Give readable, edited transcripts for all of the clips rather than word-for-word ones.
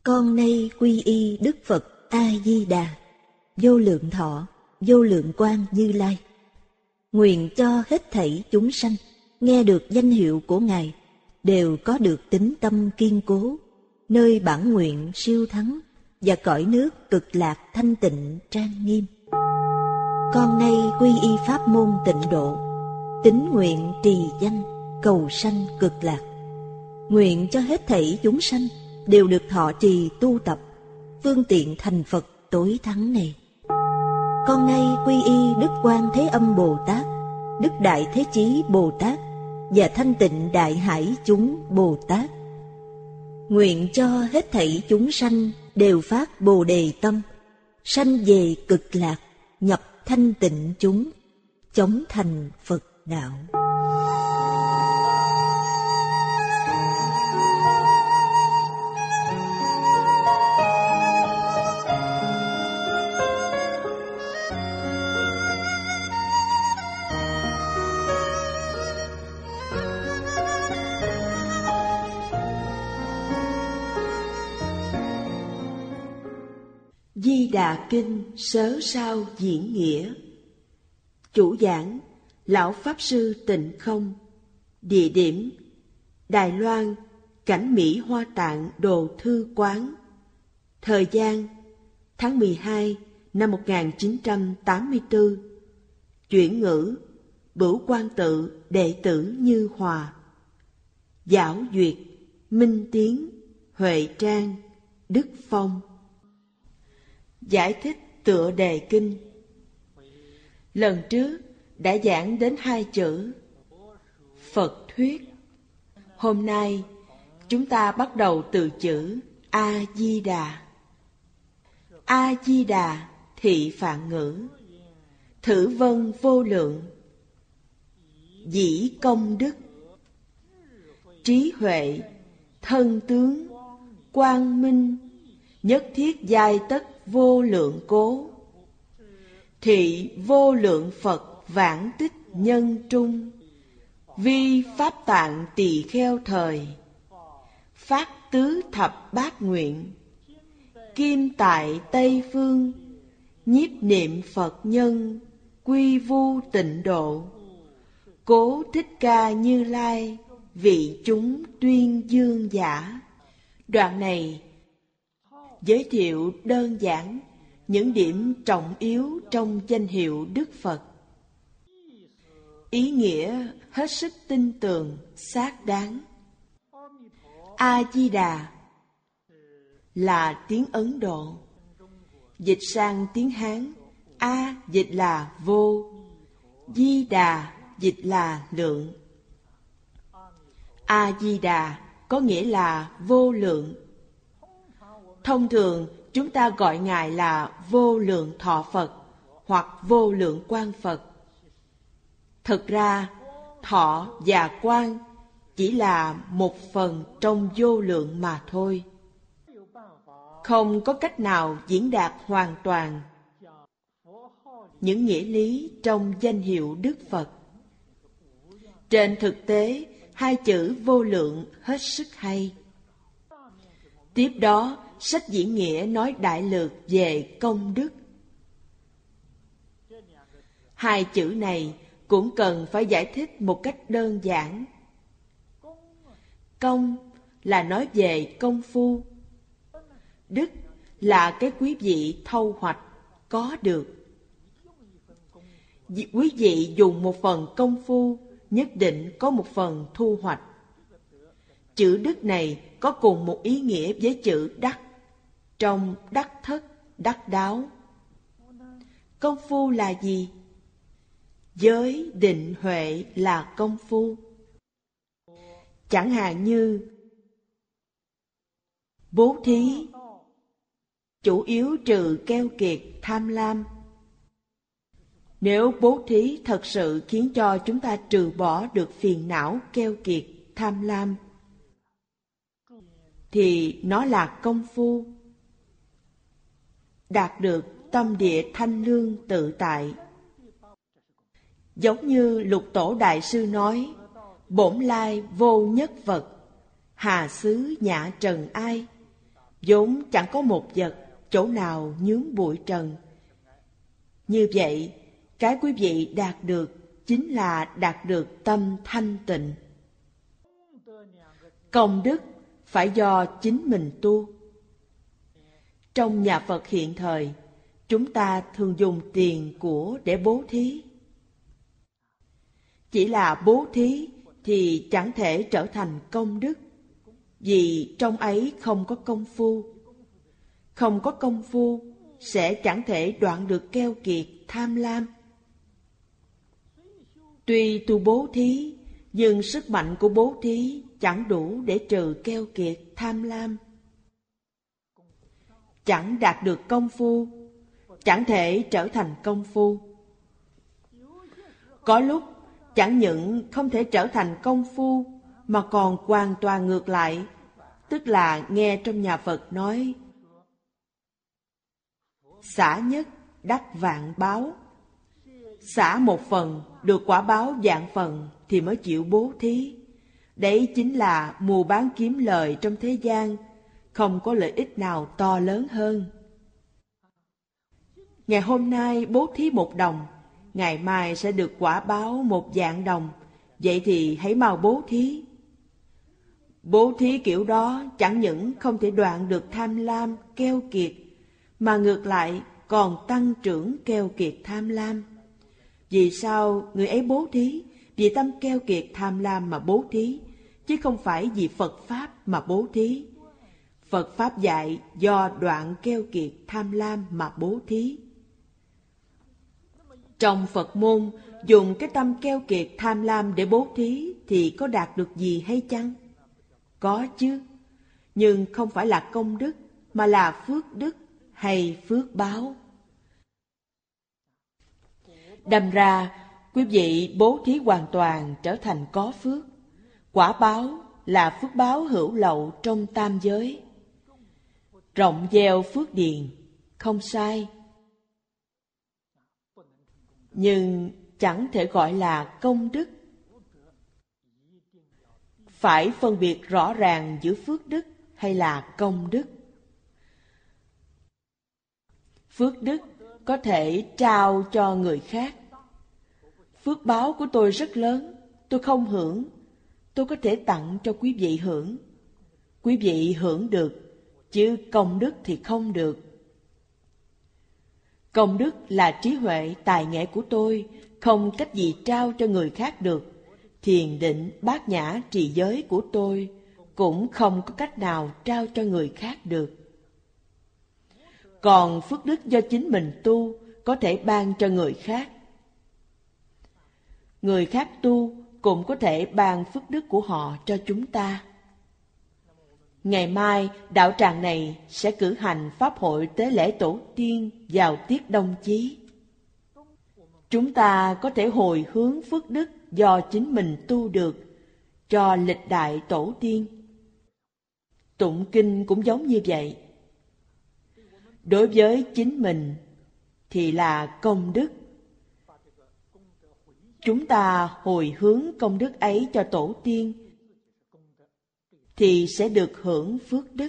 Con nay quy y Đức Phật A-di-đà, vô lượng thọ, vô lượng quang Như Lai. Nguyện cho hết thảy chúng sanh nghe được danh hiệu của Ngài đều có được tín tâm kiên cố, nơi bản nguyện siêu thắng và cõi nước cực lạc thanh tịnh trang nghiêm. Con nay quy y pháp môn Tịnh Độ, tín nguyện trì danh cầu sanh cực lạc. Nguyện cho hết thảy chúng sanh đều được thọ trì tu tập phương tiện thành Phật tối thắng này. Con nay quy y Đức Quan Thế Âm Bồ Tát, Đức Đại Thế Chí Bồ Tát và Thanh Tịnh Đại Hải chúng Bồ Tát. Nguyện cho hết thảy chúng sanh đều phát Bồ Đề tâm, sanh về cực lạc, nhập thanh tịnh chúng, chóng thành Phật đạo. Di Đà Kinh Sớ Sao Diễn Nghĩa. Chủ giảng Lão Pháp Sư Tịnh Không. Địa điểm Đài Loan, Cảnh Mỹ Hoa Tạng Đồ Thư Quán. Thời gian tháng 12 năm 1984. Chuyển ngữ Bửu Quan Tự đệ tử Như Hòa. Giảo duyệt Minh Tiến, Huệ Trang, Đức Phong. Giải thích tựa đề kinh. Lần trước đã giảng đến 2 chữ Phật thuyết. Hôm nay chúng ta bắt đầu từ chữ A-di-đà. A-di-đà thị phạn ngữ, thử vân vô lượng, dĩ công đức, trí huệ, thân tướng, quang minh, nhất thiết giai tất vô lượng cố, thị vô lượng Phật vãng tích nhân trung, vi pháp tạng tỳ kheo thời, phát tứ thập bát nguyện, kim tại Tây phương, nhiếp niệm Phật nhân, quy vu tịnh độ, cố Thích Ca Như Lai, vị chúng tuyên dương giả. Đoạn này giới thiệu đơn giản những điểm trọng yếu trong danh hiệu Đức Phật. Ý nghĩa hết sức tinh tường, xác đáng. A-di-đà là tiếng Ấn Độ. Dịch sang tiếng Hán, A dịch là vô, Di-đà dịch là lượng. A-di-đà có nghĩa là vô lượng. Thông thường chúng ta gọi Ngài là vô lượng thọ Phật hoặc vô lượng quang Phật. Thực ra, thọ và quang chỉ là một phần trong vô lượng mà thôi. Không có cách nào diễn đạt hoàn toàn những nghĩa lý trong danh hiệu Đức Phật. Trên thực tế, 2 chữ vô lượng hết sức hay. Tiếp đó, sách diễn nghĩa nói đại lược về công đức. 2 chữ này cũng cần phải giải thích một cách đơn giản. Công là nói về công phu. Đức là cái quý vị thâu hoạch, có được. Quý vị dùng một phần công phu, nhất định có một phần thu hoạch. Chữ đức này có cùng một ý nghĩa với chữ đắc, trong đắc thất, đắc đáo. Công phu là gì? Giới định huệ là công phu. Chẳng hạn như bố thí, chủ yếu trừ keo kiệt, tham lam. Nếu bố thí thật sự khiến cho chúng ta trừ bỏ được phiền não, keo kiệt, tham lam, thì nó là công phu. Đạt được tâm địa thanh lương tự tại. Giống như Lục Tổ Đại Sư nói, bổn lai vô nhất vật, hà xứ nhã trần ai, vốn chẳng có một vật chỗ nào nhướng bụi trần. Như vậy, cái quý vị đạt được chính là đạt được tâm thanh tịnh. Công đức phải do chính mình tu. Trong nhà Phật hiện thời, chúng ta thường dùng tiền của để bố thí. Chỉ là bố thí thì chẳng thể trở thành công đức, vì trong ấy không có công phu. Không có công phu sẽ chẳng thể đoạn được keo kiệt tham lam. Tuy tu bố thí, nhưng sức mạnh của bố thí chẳng đủ để trừ keo kiệt tham lam. Chẳng đạt được công phu, chẳng thể trở thành công phu. Có lúc chẳng những không thể trở thành công phu, mà còn hoàn toàn ngược lại, tức là nghe trong nhà Phật nói xả nhất đắc vạn báo. Xả một phần được quả báo vạn phần thì mới chịu bố thí. Đấy chính là mù bán kiếm lời trong thế gian, không có lợi ích nào to lớn hơn. Ngày hôm nay bố thí 1 đồng, ngày mai sẽ được quả báo 1.000.000 đồng. Vậy thì hãy mau bố thí. Bố thí kiểu đó chẳng những không thể đoạn được tham lam, keo kiệt, mà ngược lại còn tăng trưởng keo kiệt tham lam. Vì sao người ấy bố thí? Vì tâm keo kiệt tham lam mà bố thí, chứ không phải vì Phật Pháp mà bố thí. Phật Pháp dạy do đoạn keo kiệt tham lam mà bố thí. Trong Phật môn, dùng cái tâm keo kiệt tham lam để bố thí thì có đạt được gì hay chăng? Có chứ, nhưng không phải là công đức, mà là phước đức hay phước báo. Đâm ra, quý vị bố thí hoàn toàn trở thành có phước. Quả báo là phước báo hữu lậu trong tam giới. Rộng gieo phước điền, không sai. Nhưng chẳng thể gọi là công đức. Phải phân biệt rõ ràng giữa phước đức hay là công đức. Phước đức có thể trao cho người khác. Phước báo của tôi rất lớn, tôi không hưởng. Tôi có thể tặng cho quý vị hưởng. Quý vị hưởng được, chứ công đức thì không được. Công đức là trí huệ, tài nghệ của tôi, không cách gì trao cho người khác được. Thiền định, bát nhã, trì giới của tôi cũng không có cách nào trao cho người khác được. Còn phước đức do chính mình tu có thể ban cho người khác. Người khác tu cũng có thể ban phước đức của họ cho chúng ta. Ngày mai, đạo tràng này sẽ cử hành pháp hội tế lễ tổ tiên vào tiết Đông Chí. Chúng ta có thể hồi hướng phước đức do chính mình tu được cho lịch đại tổ tiên. Tụng kinh cũng giống như vậy. Đối với chính mình thì là công đức. Chúng ta hồi hướng công đức ấy cho tổ tiên thì sẽ được hưởng phước đức.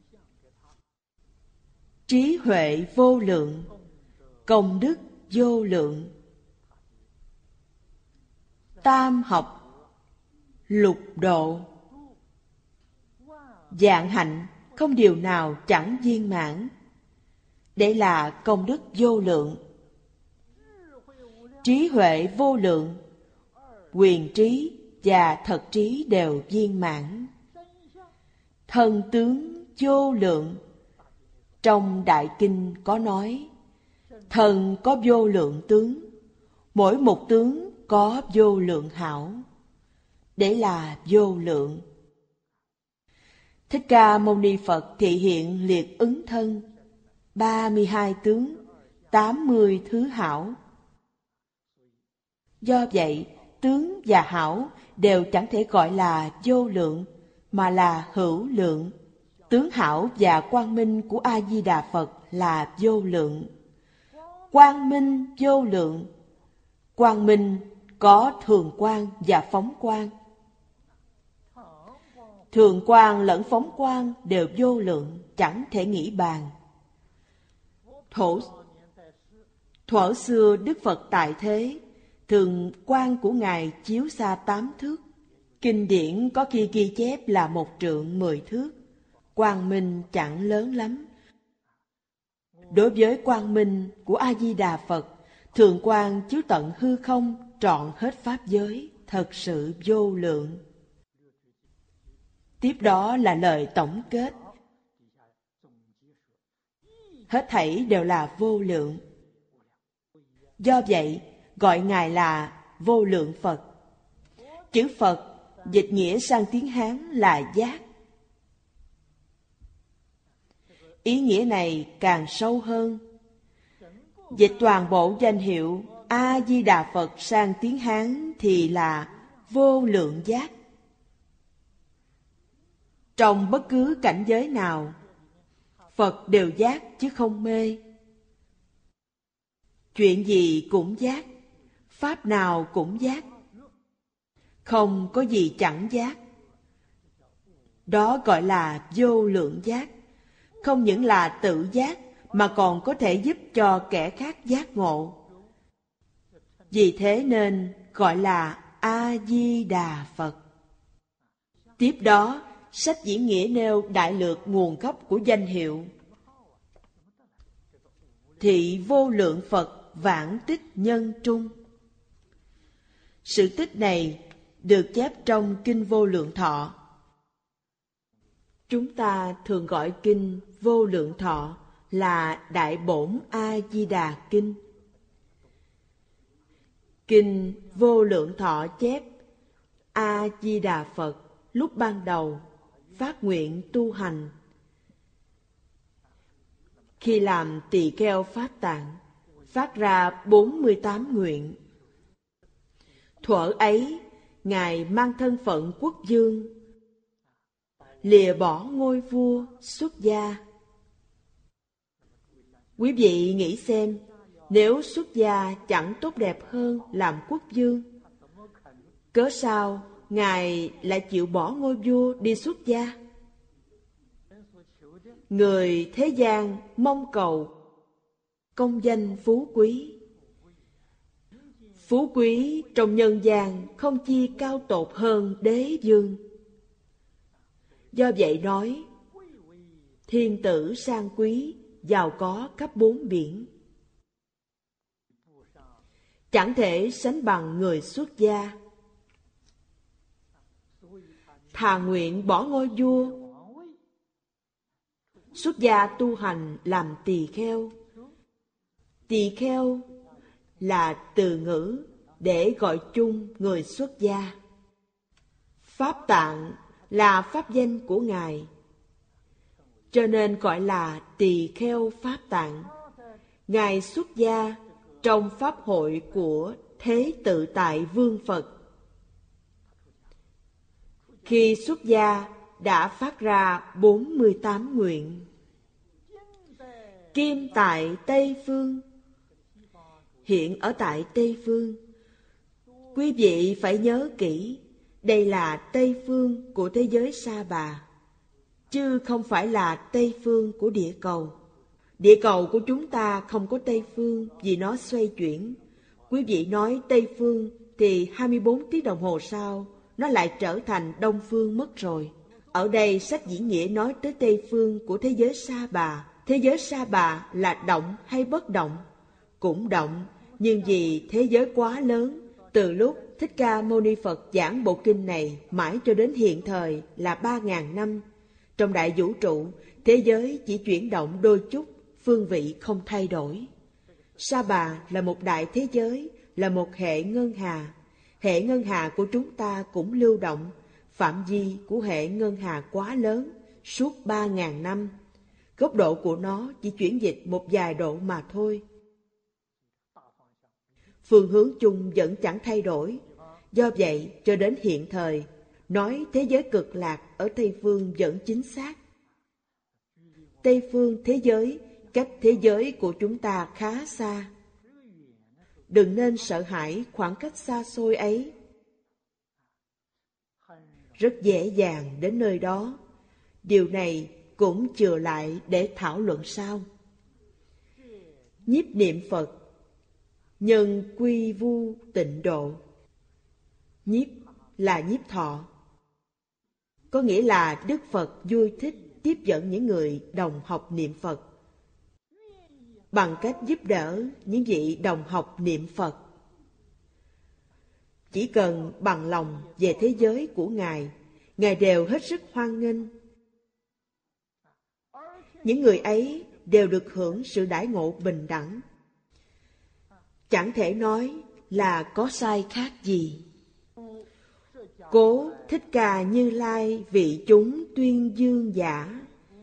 Trí huệ vô lượng, công đức vô lượng. Tam học, lục độ. Vạn hạnh không điều nào chẳng viên mãn. Đây là công đức vô lượng. Trí huệ vô lượng, quyền trí và thật trí đều viên mãn. Thân tướng vô lượng. Trong Đại Kinh có nói, thần có vô lượng tướng, mỗi một tướng có vô lượng hảo. Để là vô lượng. Thích Ca Mâu Ni Phật thị hiện liệt ứng thân, 32 tướng, 80 thứ hảo. Do vậy, tướng và hảo đều chẳng thể gọi là vô lượng, mà là hữu lượng. Tướng hảo và quang minh của A-di-đà Phật là vô lượng. Quang minh vô lượng. Quang minh có thường quang và phóng quang. Thường quang lẫn phóng quang đều vô lượng, chẳng thể nghĩ bàn. Thuở xưa Đức Phật tại thế, thường quang của Ngài chiếu xa 8 thước. Kinh điển có khi ghi chép là 1 trượng 10 thước. Quang minh chẳng lớn lắm. Đối với quang minh của A-di-đà Phật, thường quang chiếu tận hư không, trọn hết pháp giới, thật sự vô lượng. Tiếp đó là lời tổng kết. Hết thảy đều là vô lượng. Do vậy, gọi Ngài là vô lượng Phật. Chữ Phật dịch nghĩa sang tiếng Hán là giác. Ý nghĩa này càng sâu hơn. Dịch toàn bộ danh hiệu A-di-đà Phật sang tiếng Hán thì là vô lượng giác. Trong bất cứ cảnh giới nào, Phật đều giác chứ không mê. Chuyện gì cũng giác, pháp nào cũng giác. Không có gì chẳng giác. Đó gọi là vô lượng giác. Không những là tự giác, mà còn có thể giúp cho kẻ khác giác ngộ. Vì thế nên gọi là A-di-đà Phật. Tiếp đó, sách diễn nghĩa nêu đại lược nguồn gốc của danh hiệu. Thị vô lượng Phật vãng tích nhân trung. Sự tích này được chép trong Kinh Vô Lượng Thọ. Chúng ta thường gọi Kinh Vô Lượng Thọ là Đại Bổn A-di-đà Kinh. Kinh Vô Lượng Thọ chép A-di-đà Phật lúc ban đầu phát nguyện tu hành. Khi làm tỳ kheo Pháp Tạng, phát ra 48 nguyện. Thuở ấy, Ngài mang thân phận quốc vương, lìa bỏ ngôi vua, xuất gia. Quý vị nghĩ xem, nếu xuất gia chẳng tốt đẹp hơn làm quốc vương, cớ sao Ngài lại chịu bỏ ngôi vua đi xuất gia? Người thế gian mong cầu công danh phú quý. Phú quý trong nhân gian không chi cao tột hơn đế vương. Do vậy nói, thiên tử sang quý, giàu có khắp 4 biển. Chẳng thể sánh bằng người xuất gia. Thà nguyện bỏ ngôi vua, xuất gia tu hành làm tỳ kheo. Tỳ kheo là từ ngữ để gọi chung người xuất gia. Pháp Tạng là pháp danh của Ngài, cho nên gọi là tỳ kheo Pháp Tạng. Ngài xuất gia trong pháp hội của Thế Tự Tại Vương Phật. Khi xuất gia đã phát ra 48 nguyện. Kim tại Tây Phương, hiện ở tại Tây Phương. Quý vị phải nhớ kỹ, đây là Tây Phương của thế giới Sa Bà, chứ không phải là Tây Phương của địa cầu. Địa cầu của chúng ta không có Tây Phương vì nó xoay chuyển. Quý vị nói Tây Phương thì 24 tiếng đồng hồ sau, nó lại trở thành Đông Phương mất rồi. Ở đây sách diễn nghĩa nói tới Tây Phương của thế giới Sa Bà. Thế giới Sa Bà là động hay bất động? Cũng động, nhưng vì thế giới quá lớn, từ lúc Thích Ca Mâu Ni Phật giảng bộ kinh này mãi cho đến hiện thời là 3.000 năm. Trong đại vũ trụ, thế giới chỉ chuyển động đôi chút, phương vị không thay đổi. Sa Bà là một đại thế giới, là một hệ ngân hà. Hệ ngân hà của chúng ta cũng lưu động, phạm vi của hệ ngân hà quá lớn, suốt 3.000 năm. Góc độ của nó chỉ chuyển dịch một vài độ mà thôi. Phương hướng chung vẫn chẳng thay đổi. Do vậy, cho đến hiện thời, nói thế giới cực lạc ở Tây Phương vẫn chính xác. Tây Phương thế giới cách thế giới của chúng ta khá xa. Đừng nên sợ hãi khoảng cách xa xôi ấy. rất dễ dàng đến nơi đó. Điều này cũng chừa lại để thảo luận sau. Nhiếp niệm Phật, nhân quy vu tịnh độ. Nhiếp là nhiếp thọ, có nghĩa là Đức Phật vui thích tiếp dẫn những người đồng học niệm Phật bằng cách giúp đỡ những vị đồng học niệm Phật. Chỉ cần bằng lòng về thế giới của Ngài, Ngài đều hết sức hoan nghênh. Những người ấy đều được hưởng sự đãi ngộ bình đẳng. Chẳng thể nói là có sai khác gì. Cố Thích Ca Như Lai vị chúng tuyên dương giả.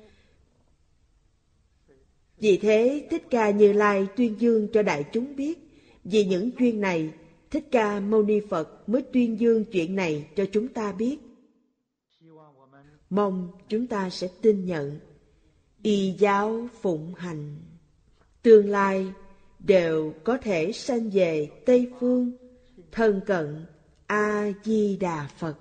Vì thế Thích Ca Như Lai tuyên dương cho đại chúng biết. Vì những chuyện này, Thích Ca Mâu Ni Phật mới tuyên dương chuyện này cho chúng ta biết. Mong chúng ta sẽ tin nhận, y giáo phụng hành. Tương lai đều có thể sanh về Tây Phương, thân cận A-di-đà Phật.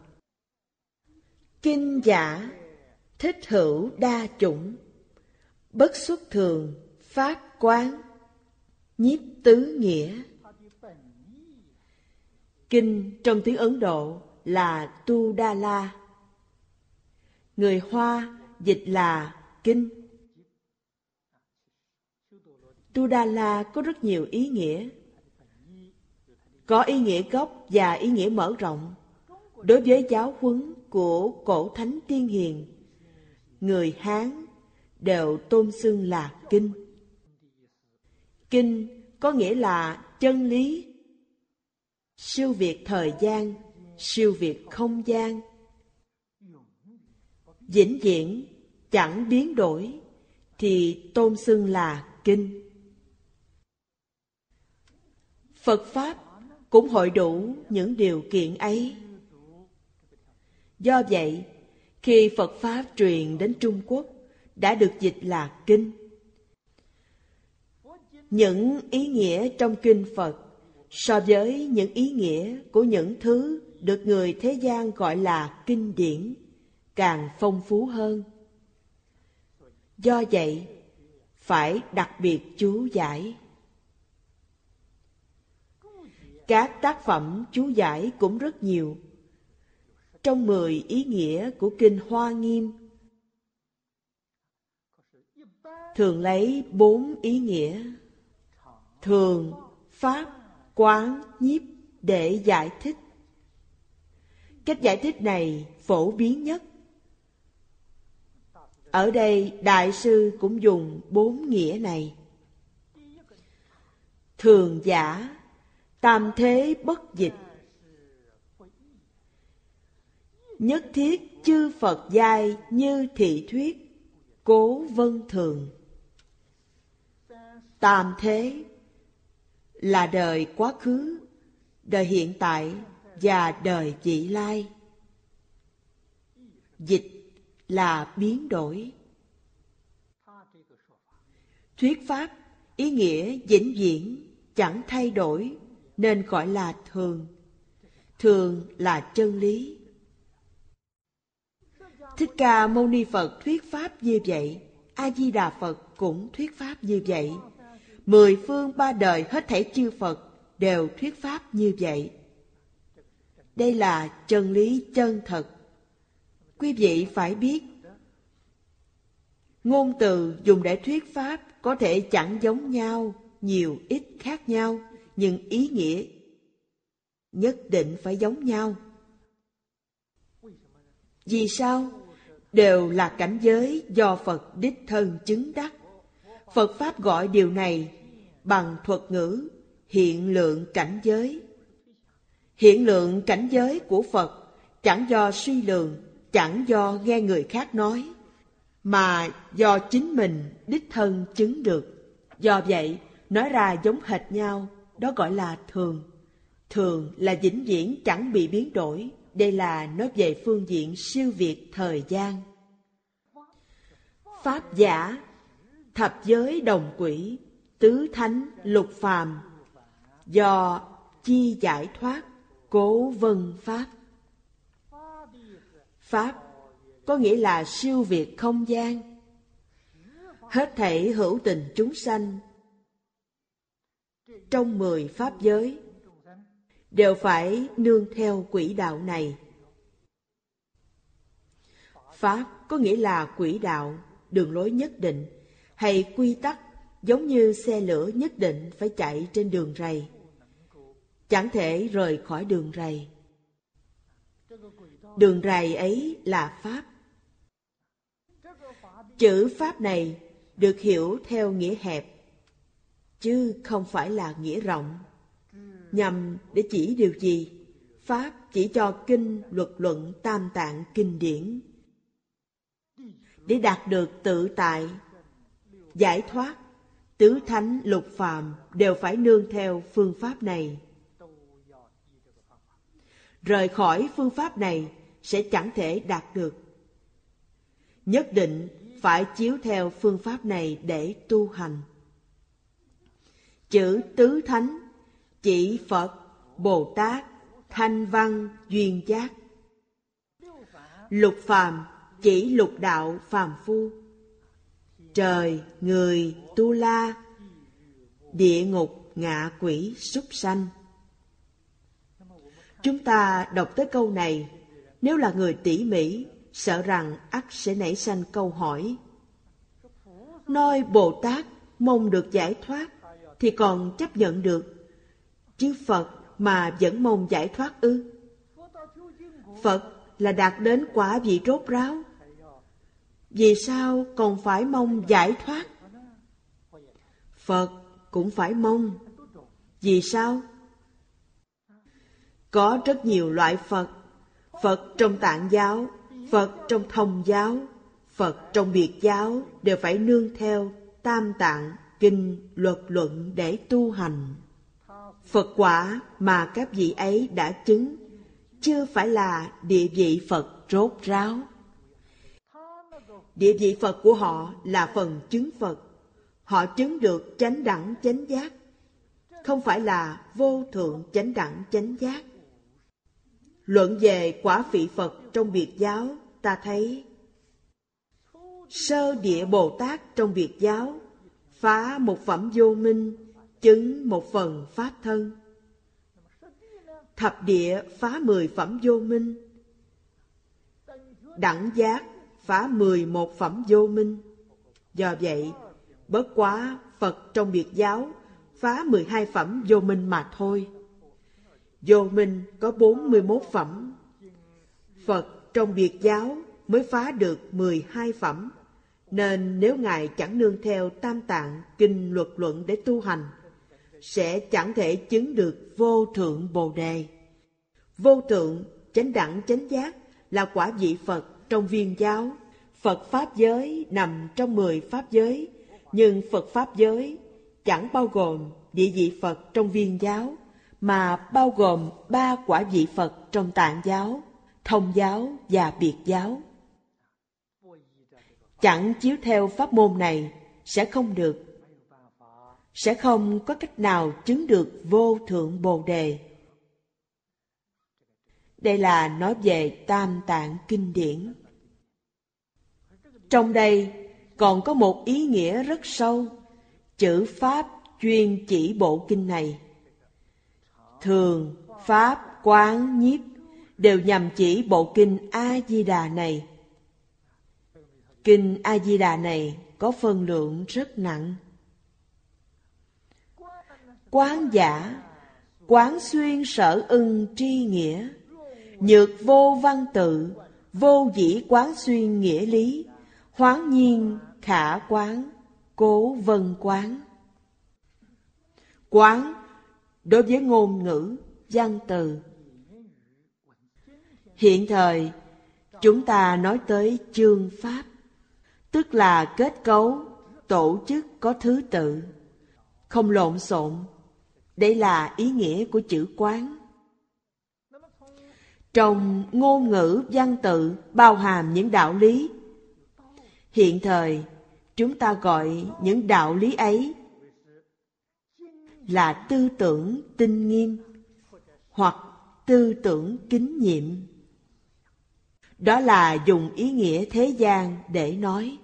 Kinh giả thích hữu đa chủng, bất xuất thường pháp quán, nhiếp tứ nghĩa. Kinh trong tiếng Ấn Độ là Tu Đa La, người Hoa dịch là kinh. Tu Đa La có rất nhiều ý nghĩa, có ý nghĩa gốc và ý nghĩa mở rộng. Đối với giáo huấn của cổ thánh tiên hiền, người Hán đều tôn xưng là kinh. Kinh có nghĩa là chân lý, siêu việt thời gian, siêu việt không gian, vĩnh viễn chẳng biến đổi, thì tôn xưng là kinh. Phật Pháp cũng hội đủ những điều kiện ấy. Do vậy, khi Phật Pháp truyền đến Trung Quốc, đã được dịch là kinh. Những ý nghĩa trong kinh Phật so với những ý nghĩa của những thứ được người thế gian gọi là kinh điển càng phong phú hơn. Do vậy, phải đặc biệt chú giải. Các tác phẩm chú giải cũng rất nhiều. Trong 10 ý nghĩa của kinh Hoa Nghiêm, thường lấy 4 ý nghĩa thường, pháp, quán, nhiếp để giải thích. Cách giải thích này phổ biến nhất. Ở đây Đại sư cũng dùng 4 nghĩa này. Thường giả, tam thế bất dịch, nhất thiết chư Phật giai như thị thuyết, cố vân thường. Tam thế là đời quá khứ, đời hiện tại và đời vị lai. Dịch là biến đổi. Thuyết pháp ý nghĩa vĩnh viễn chẳng thay đổi nên gọi là thường. Thường là chân lý. Thích Ca Mâu Ni Phật thuyết pháp như vậy, A Di Đà Phật cũng thuyết pháp như vậy. 10 phương 3 đời hết thảy chư Phật đều thuyết pháp như vậy. Đây là chân lý chân thật. Quý vị phải biết, ngôn từ dùng để thuyết pháp có thể chẳng giống nhau, nhiều ít khác nhau, nhưng ý nghĩa nhất định phải giống nhau. Vì sao? Đều là cảnh giới do Phật đích thân chứng đắc. Phật Pháp gọi điều này bằng thuật ngữ hiện lượng cảnh giới. Hiện lượng cảnh giới của Phật chẳng do suy lường, chẳng do nghe người khác nói, mà do chính mình đích thân chứng được. Do vậy, nói ra giống hệt nhau, đó gọi là thường. Thường là vĩnh viễn chẳng bị biến đổi. Đây là nói về phương diện siêu việt thời gian. Pháp giả, thập giới đồng quỷ, tứ thánh lục phàm, do chi giải thoát, cố vân pháp. Pháp có nghĩa là siêu việt không gian. Hết thảy hữu tình chúng sanh trong 10 pháp giới đều phải nương theo quỹ đạo này. Pháp có nghĩa là quỹ đạo, đường lối nhất định, hay quy tắc, giống như xe lửa nhất định phải chạy trên đường ray, chẳng thể rời khỏi đường ray. Đường ray ấy là Pháp. Chữ Pháp này được hiểu theo nghĩa hẹp, chứ không phải là nghĩa rộng. Nhằm để chỉ điều gì? Pháp chỉ cho kinh, luật luận, tam tạng, kinh điển. Để đạt được tự tại, giải thoát, tứ thánh, lục phàm đều phải nương theo phương pháp này. Rời khỏi phương pháp này sẽ chẳng thể đạt được. Nhất định phải chiếu theo phương pháp này để tu hành. Chữ tứ thánh chỉ Phật, Bồ Tát, Thanh Văn, Duyên Giác. Lục phàm chỉ lục đạo phàm phu, trời, người, tu la, địa ngục, ngạ quỷ, súc sanh. Chúng ta đọc tới câu này, nếu là người tỉ mỉ, sợ rằng ắt sẽ nảy sanh câu hỏi. Nói Bồ Tát mong được giải thoát thì còn chấp nhận được, chứ Phật mà vẫn mong giải thoát ư? Phật là đạt đến quả vị rốt ráo, vì sao còn phải mong giải thoát? Phật cũng phải mong. Vì sao? Có rất nhiều loại Phật. Phật trong Tạng giáo, Phật trong Thông giáo, Phật trong Biệt giáo đều phải nương theo tam tạng, kinh, luật luận để tu hành. Phật quả mà các vị ấy đã chứng chưa phải là địa vị Phật rốt ráo. Địa vị Phật của họ là phần chứng Phật. Họ chứng được chánh đẳng chánh giác, không phải là vô thượng chánh đẳng chánh giác. Luận về quả vị Phật trong Biệt giáo, ta thấy sơ địa Bồ Tát trong Biệt giáo phá một phẩm vô minh, chứng một phần pháp thân. Thập địa phá 10 phẩm vô minh, đẳng giác phá 11 phẩm vô minh. Do vậy, bất quá Phật trong Biệt giáo phá 12 phẩm vô minh mà thôi. Vô minh có 41 phẩm, Phật trong Biệt giáo mới phá được 12 phẩm. Nên nếu Ngài chẳng nương theo tam tạng, kinh, luật luận để tu hành, sẽ chẳng thể chứng được vô thượng Bồ Đề. Vô thượng chánh đẳng chánh giác là quả vị Phật trong Viên giáo. Phật Pháp giới nằm trong 10 Pháp giới, nhưng Phật Pháp giới chẳng bao gồm địa vị Phật trong Viên giáo, mà bao gồm 3 quả vị Phật trong Tạng giáo, Thông giáo và Biệt giáo. Chẳng chiếu theo pháp môn này sẽ không được, sẽ không có cách nào chứng được vô thượng Bồ Đề. Đây là nói về tam tạng kinh điển. Trong đây còn có một ý nghĩa rất sâu, chữ Pháp chuyên chỉ bộ kinh này. Thường, Pháp, Quán, Nhiếp đều nhằm chỉ bộ kinh A-di-đà này. Kinh A-di-đà này có phân lượng rất nặng. Quán giả, quán xuyên sở ưng tri nghĩa, nhược vô văn tự, vô dĩ quán xuyên nghĩa lý, hoán nhiên khả quán, cố vân quán. Quán đối với ngôn ngữ, văn từ. Hiện thời, chúng ta nói tới chương pháp, tức là kết cấu, tổ chức có thứ tự, không lộn xộn. Đây là ý nghĩa của chữ quán. Trong ngôn ngữ văn tự bao hàm những đạo lý. Hiện thời, chúng ta gọi những đạo lý ấy là tư tưởng tinh nghiêm hoặc tư tưởng kính nhiệm. Đó là dùng ý nghĩa thế gian để nói.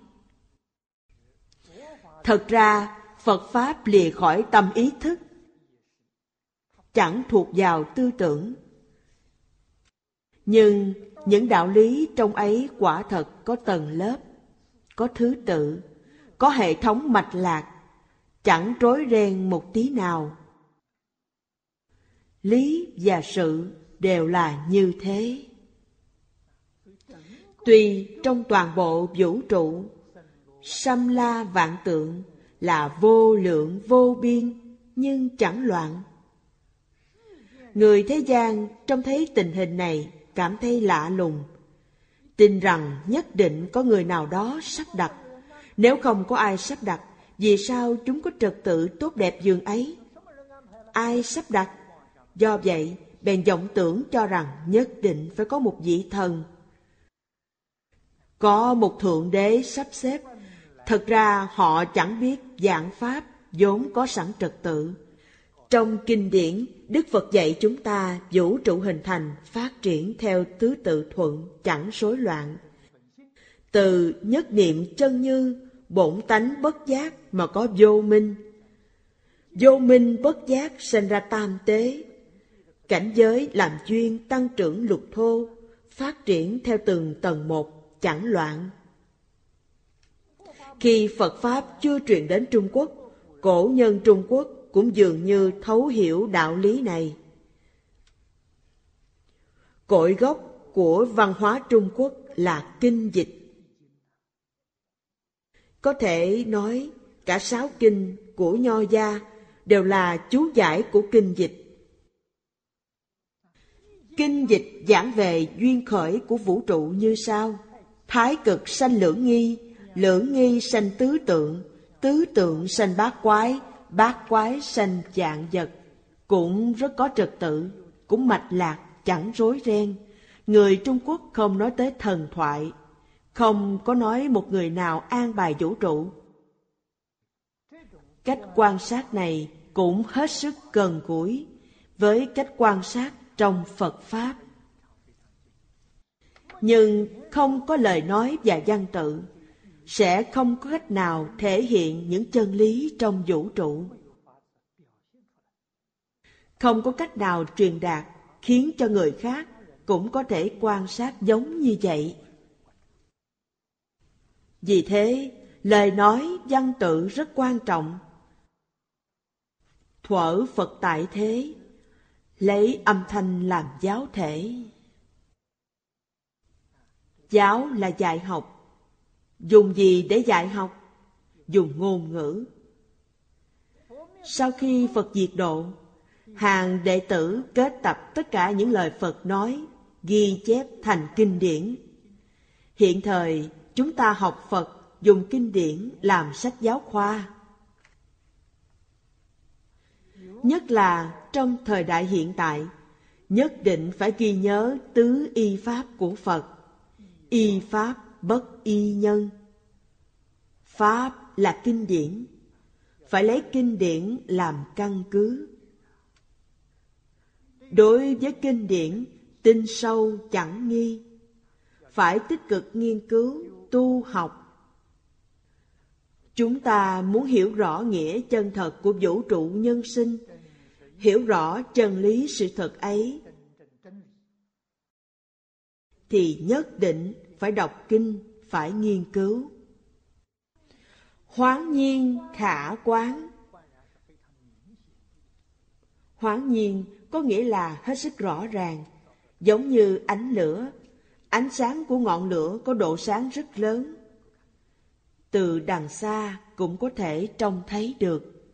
Thật ra, Phật Pháp lìa khỏi tâm ý thức, chẳng thuộc vào tư tưởng. Nhưng những đạo lý trong ấy quả thật có tầng lớp, có thứ tự, có hệ thống mạch lạc, chẳng rối ren một tí nào. Lý và sự đều là như thế. Tuy trong toàn bộ vũ trụ, sâm la vạn tượng là vô lượng vô biên, nhưng chẳng loạn. Người thế gian trông thấy tình hình này cảm thấy lạ lùng, tin rằng nhất định có người nào đó sắp đặt. Nếu không có ai sắp đặt, vì sao chúng có trật tự tốt đẹp dường ấy? Ai sắp đặt? Do vậy, bèn vọng tưởng cho rằng nhất định phải có một vị thần, có một thượng đế sắp xếp. Thật ra họ chẳng biết vạn pháp vốn có sẵn trật tự. Trong kinh điển, Đức Phật dạy chúng ta vũ trụ hình thành, phát triển theo thứ tự thuận, chẳng rối loạn. Từ nhất niệm chân như, bổn tánh bất giác mà có vô minh. Vô minh bất giác sinh ra tam tế. Cảnh giới làm duyên tăng trưởng lục thô, phát triển theo từng tầng một, chẳng loạn. Khi Phật Pháp chưa truyền đến Trung Quốc, cổ nhân Trung Quốc cũng dường như thấu hiểu đạo lý này. Cội gốc của văn hóa Trung Quốc là kinh dịch. Có thể nói cả 6 kinh của Nho gia đều là chú giải của kinh dịch. Kinh dịch giảng về duyên khởi của vũ trụ như sau: thái cực sanh lưỡng nghi sanh tứ tượng sanh bát quái sanh vạn vật. Cũng rất có trật tự, cũng mạch lạc, chẳng rối ren. Người Trung Quốc không nói tới thần thoại, không có nói một người nào an bài vũ trụ. Cách quan sát này cũng hết sức gần gũi với cách quan sát trong Phật Pháp. Nhưng không có lời nói và văn tự, sẽ không có cách nào thể hiện những chân lý trong vũ trụ. Không có cách nào truyền đạt khiến cho người khác cũng có thể quan sát giống như vậy. Vì thế, lời nói văn tự rất quan trọng. Thuở Phật tại thế, lấy âm thanh làm giáo thể. Giáo là dạy học. Dùng gì để dạy học? Dùng ngôn ngữ. Sau khi Phật diệt độ, hàng đệ tử kết tập tất cả những lời Phật nói, ghi chép thành kinh điển. Hiện thời, chúng ta học Phật dùng kinh điển làm sách giáo khoa. Nhất là trong thời đại hiện tại, nhất định phải ghi nhớ tứ y pháp của Phật. Y pháp bất y nhân. Pháp là kinh điển, phải lấy kinh điển làm căn cứ. Đối với kinh điển, tin sâu chẳng nghi, phải tích cực nghiên cứu, tu học. Chúng ta muốn hiểu rõ nghĩa chân thật của vũ trụ nhân sinh, hiểu rõ chân lý sự thật ấy, thì nhất định phải đọc kinh, phải nghiên cứu. Hoáng nhiên khả quán. Hoáng nhiên có nghĩa là hết sức rõ ràng, giống như ánh lửa. Ánh sáng của ngọn lửa có độ sáng rất lớn, từ đằng xa cũng có thể trông thấy được.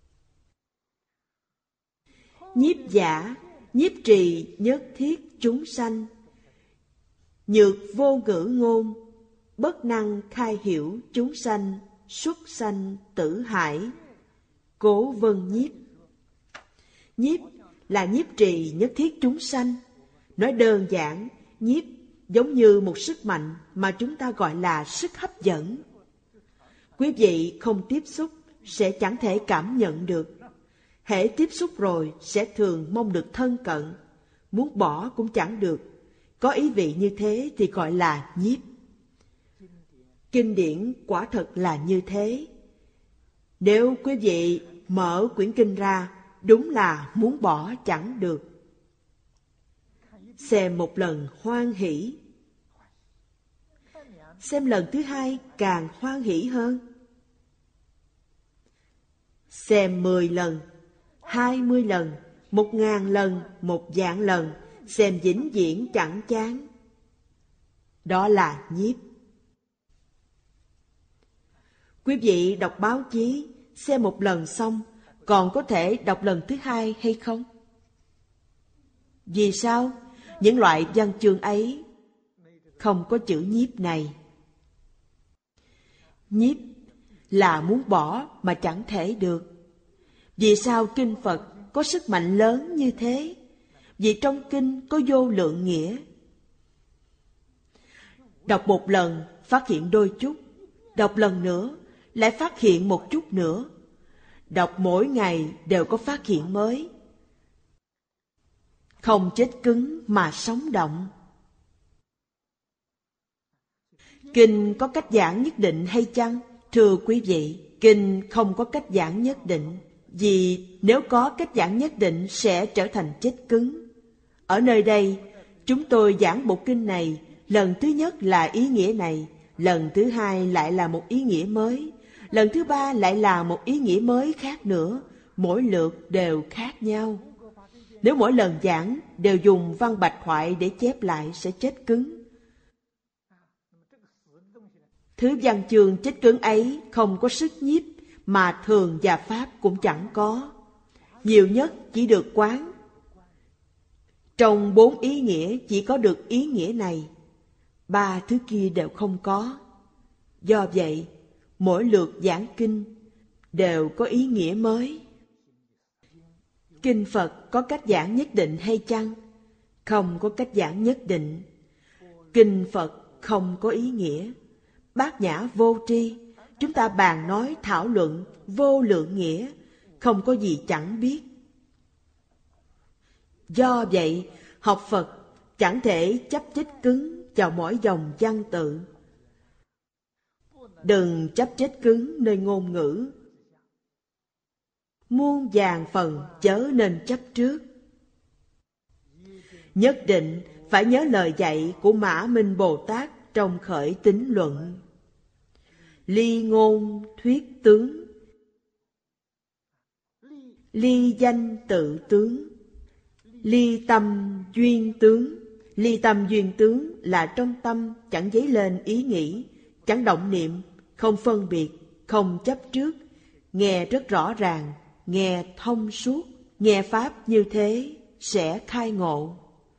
Nhiếp giả, nhiếp trì nhất thiết chúng sanh. Nhược vô ngữ ngôn, bất năng khai hiểu chúng sanh, xuất sanh tử hải. Cố Vân Nhiếp. Nhiếp là nhiếp trì nhất thiết chúng sanh. Nói đơn giản, nhiếp giống như một sức mạnh mà chúng ta gọi là sức hấp dẫn. Quý vị không tiếp xúc sẽ chẳng thể cảm nhận được. Hễ tiếp xúc rồi sẽ thường mong được thân cận, muốn bỏ cũng chẳng được. có ý vị như thế thì gọi là nhiếp. Kinh điển quả thật là như thế. Nếu quý vị mở quyển kinh ra, đúng là muốn bỏ chẳng được. Xem một lần hoan hỷ, xem lần thứ hai càng hoan hỷ hơn. Xem 10 lần, 20 lần, 1000 lần, 1.000 lần, xem vĩnh viễn chẳng chán. Đó là nhiếp. Quý vị đọc báo chí, xem một lần xong, còn có thể đọc lần thứ hai hay không? Vì sao? Những loại văn chương ấy không có chữ nhiếp này. Nhiếp là muốn bỏ mà chẳng thể được. Vì sao kinh Phật có sức mạnh lớn như thế? Vì trong kinh có vô lượng nghĩa. Đọc một lần phát hiện đôi chút, đọc lần nữa lại phát hiện một chút nữa. Đọc mỗi ngày đều có phát hiện mới. Không chết cứng mà sống động. Kinh có cách giảng nhất định hay chăng? Thưa quý vị, kinh không có cách giảng nhất định. Vì nếu có cách giảng nhất định sẽ trở thành chết cứng. Ở nơi đây, chúng tôi giảng bộ kinh này, lần thứ nhất là ý nghĩa này, lần thứ hai lại là một ý nghĩa mới, lần thứ ba lại là một ý nghĩa mới khác nữa, mỗi lượt đều khác nhau. Nếu mỗi lần giảng đều dùng văn bạch thoại để chép lại sẽ chết cứng. Thứ văn chương chết cứng ấy không có sức nhiếp, mà thường và pháp cũng chẳng có. Nhiều nhất chỉ được quán. Trong 4 ý nghĩa chỉ có được ý nghĩa này, 3 thứ kia đều không có. Do vậy, mỗi lượt giảng kinh đều có ý nghĩa mới. Kinh Phật có cách giảng nhất định hay chăng? Không có cách giảng nhất định. Kinh Phật không có ý nghĩa. Bát nhã vô tri, chúng ta bàn nói thảo luận vô lượng nghĩa, không có gì chẳng biết. Do vậy, học Phật chẳng thể chấp chết cứng vào mỗi dòng văn tự. Đừng chấp chết cứng nơi ngôn ngữ. Muôn vàn phần chớ nên chấp trước. Nhất định phải nhớ lời dạy của Mã Minh Bồ Tát trong Khởi Tín Luận. Ly ngôn thuyết tướng, ly danh tự tướng, ly tâm duyên tướng. Ly tâm duyên tướng là trong tâm chẳng dấy lên ý nghĩ, chẳng động niệm, không phân biệt, không chấp trước. Nghe rất rõ ràng, nghe thông suốt. Nghe pháp như thế sẽ khai ngộ.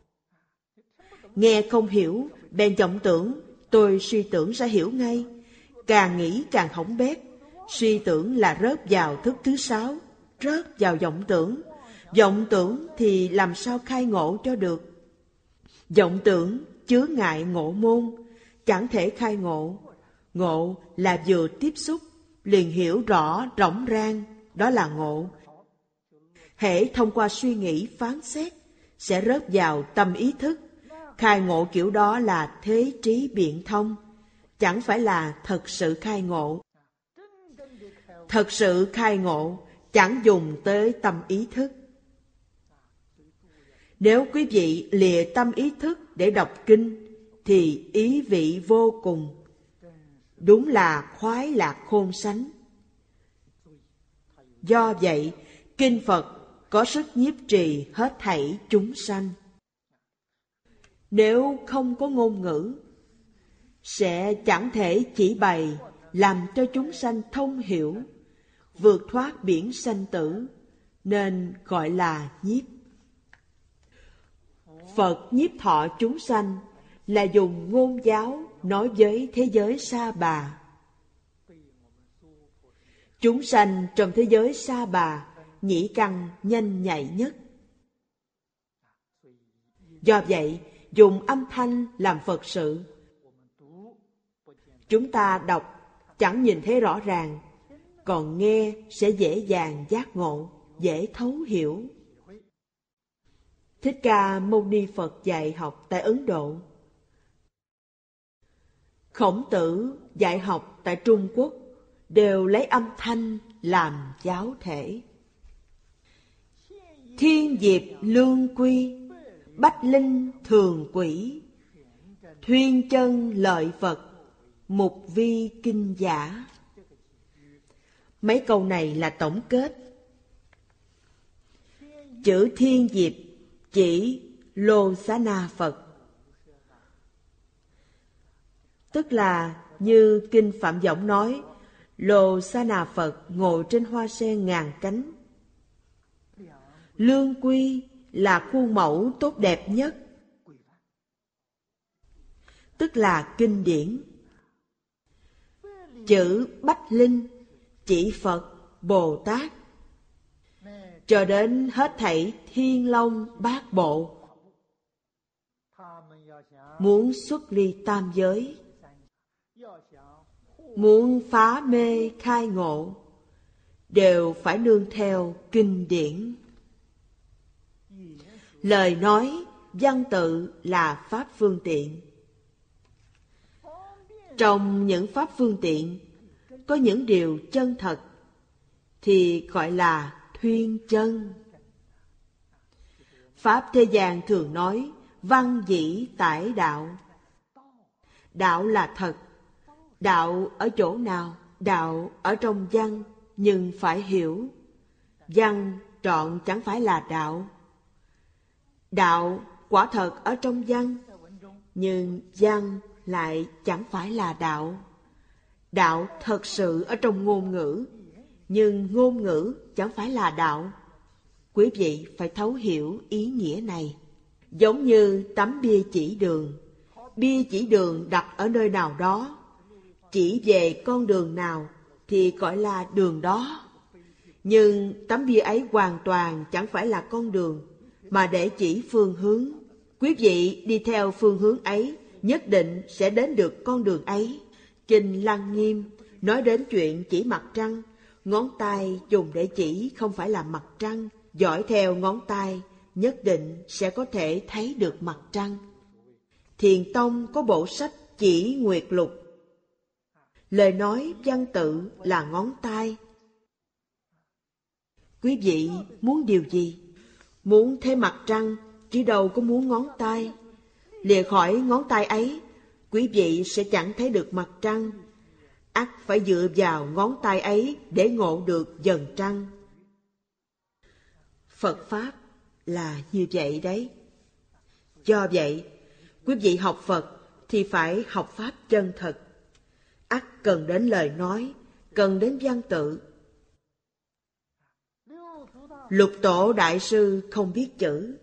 Nghe không hiểu, bèn vọng tưởng, tôi suy tưởng sẽ hiểu ngay. Càng nghĩ càng hỏng bét. Suy tưởng là rớt vào thức thứ 6, rớt vào vọng tưởng. Vọng tưởng thì làm sao khai ngộ cho được? Vọng tưởng chứa ngại ngộ môn, chẳng thể khai ngộ. Ngộ là vừa tiếp xúc, liền hiểu rõ rỗng rang, đó là ngộ. Hễ thông qua suy nghĩ phán xét, sẽ rớt vào tâm ý thức. Khai ngộ kiểu đó là thế trí biện thông, chẳng phải là thật sự khai ngộ. Thật sự khai ngộ chẳng dùng tới tâm ý thức. Nếu quý vị lìa tâm ý thức để đọc kinh, thì ý vị vô cùng. Đúng là khoái lạc khôn sánh. Do vậy, kinh Phật có sức nhiếp trì hết thảy chúng sanh. Nếu không có ngôn ngữ, sẽ chẳng thể chỉ bày làm cho chúng sanh thông hiểu, vượt thoát biển sanh tử, nên gọi là nhiếp. Phật nhiếp thọ chúng sanh là dùng ngôn giáo nói với thế giới sa bà. Chúng sanh trong thế giới sa bà nhĩ căn nhanh nhạy nhất. Do vậy, dùng âm thanh làm Phật sự. Chúng ta đọc chẳng nhìn thấy rõ ràng, còn nghe sẽ dễ dàng giác ngộ, dễ thấu hiểu. Thích Ca Mâu Ni Phật dạy học tại Ấn Độ. Khổng Tử dạy học tại Trung Quốc đều lấy âm thanh làm giáo thể. Thiên diệp lương quy, bách linh thường quỷ, thuyên chân lợi Phật, mục vi kinh giả. Mấy câu này là tổng kết. Chữ thiên diệp chỉ Lô Xá Na Phật, tức là như Kinh Phạm Võng nói, Lô Xá Na Phật ngồi trên hoa sen ngàn cánh. Lương quy là khuôn mẫu tốt đẹp nhất, tức là kinh điển. Chữ Bách Linh chỉ Phật, Bồ Tát, cho đến hết thảy Thiên Long Bát Bộ. Muốn xuất ly tam giới, muốn phá mê khai ngộ, đều phải nương theo kinh điển. Lời nói, văn tự là pháp phương tiện. Trong những pháp phương tiện, có những điều chân thật, thì gọi là thuyên chân. Pháp thế gian thường nói, văn dĩ tải đạo. Đạo là thật. Đạo ở chỗ nào? Đạo ở trong văn, nhưng phải hiểu. Văn trọn chẳng phải là đạo. Đạo quả thật ở trong văn, nhưng văn lại chẳng phải là đạo. Đạo thật sự ở trong ngôn ngữ, nhưng ngôn ngữ chẳng phải là đạo. Quý vị phải thấu hiểu ý nghĩa này. Giống như tấm bia chỉ đường. Bia chỉ đường đặt ở nơi nào đó, chỉ về con đường nào thì gọi là đường đó. Nhưng tấm bia ấy hoàn toàn chẳng phải là con đường, mà để chỉ phương hướng. Quý vị đi theo phương hướng ấy, nhất định sẽ đến được con đường ấy. Kinh Lăng Nghiêm nói đến chuyện chỉ mặt trăng. Ngón tay dùng để chỉ không phải là mặt trăng. Dõi theo ngón tay, nhất định sẽ có thể thấy được mặt trăng. Thiền Tông có bộ sách chỉ nguyệt lục. Lời nói văn tự là ngón tay. Quý vị muốn điều gì? Muốn thấy mặt trăng, chứ đâu có muốn ngón tay. Lìa khỏi ngón tay ấy, quý vị sẽ chẳng thấy được mặt trăng. Ắt phải dựa vào ngón tay ấy để ngộ được dần trăng. Phật Pháp là như vậy đấy. Do vậy, quý vị học Phật thì phải học Pháp chân thật. Ắt cần đến lời nói, cần đến văn tự. Lục Tổ Đại Sư không biết chữ,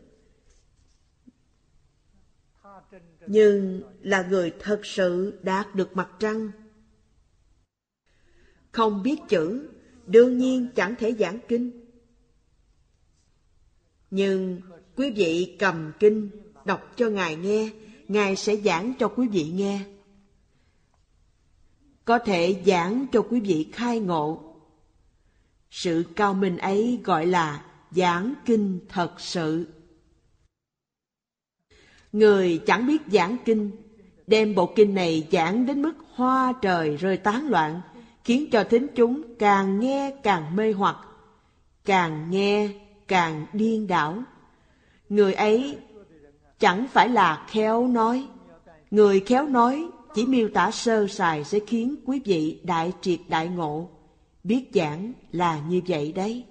nhưng là người thật sự đạt được mặt trăng. Không biết chữ, đương nhiên chẳng thể giảng kinh. Nhưng quý vị cầm kinh, đọc cho Ngài nghe, Ngài sẽ giảng cho quý vị nghe. Có thể giảng cho quý vị khai ngộ. Sự cao minh ấy gọi là giảng kinh thật sự. Người chẳng biết giảng kinh, đem bộ kinh này giảng đến mức hoa trời rơi tán loạn, khiến cho thính chúng càng nghe càng mê hoặc, càng nghe càng điên đảo. Người ấy chẳng phải là khéo nói. Người khéo nói chỉ miêu tả sơ sài sẽ khiến quý vị đại triệt đại ngộ. Biết giảng là như vậy đấy.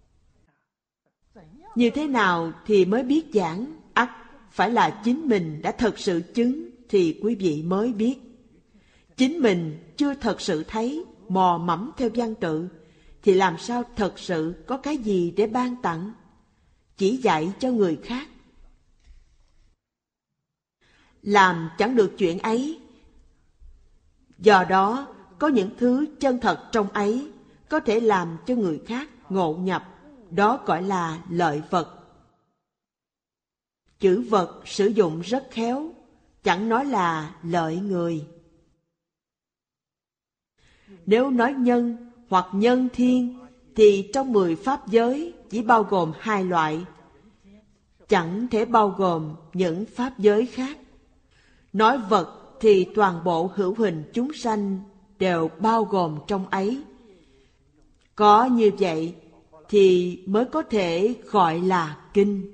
Như thế nào thì mới biết giảng? Ắt phải là chính mình đã thật sự chứng thì quý vị mới biết. Chính mình chưa thật sự thấy, mò mẫm theo văn tự, thì làm sao thật sự có cái gì để ban tặng, chỉ dạy cho người khác. Làm chẳng được chuyện ấy. Do đó, có những thứ chân thật trong ấy có thể làm cho người khác ngộ nhập, đó gọi là lợi vật. Chữ vật sử dụng rất khéo, chẳng nói là lợi người. Nếu nói nhân hoặc nhân thiên, thì trong 10 pháp giới chỉ bao gồm 2 loại. chẳng thể bao gồm những pháp giới khác. Nói vật thì toàn bộ hữu hình chúng sanh đều bao gồm trong ấy. Có như vậy thì mới có thể gọi là kinh.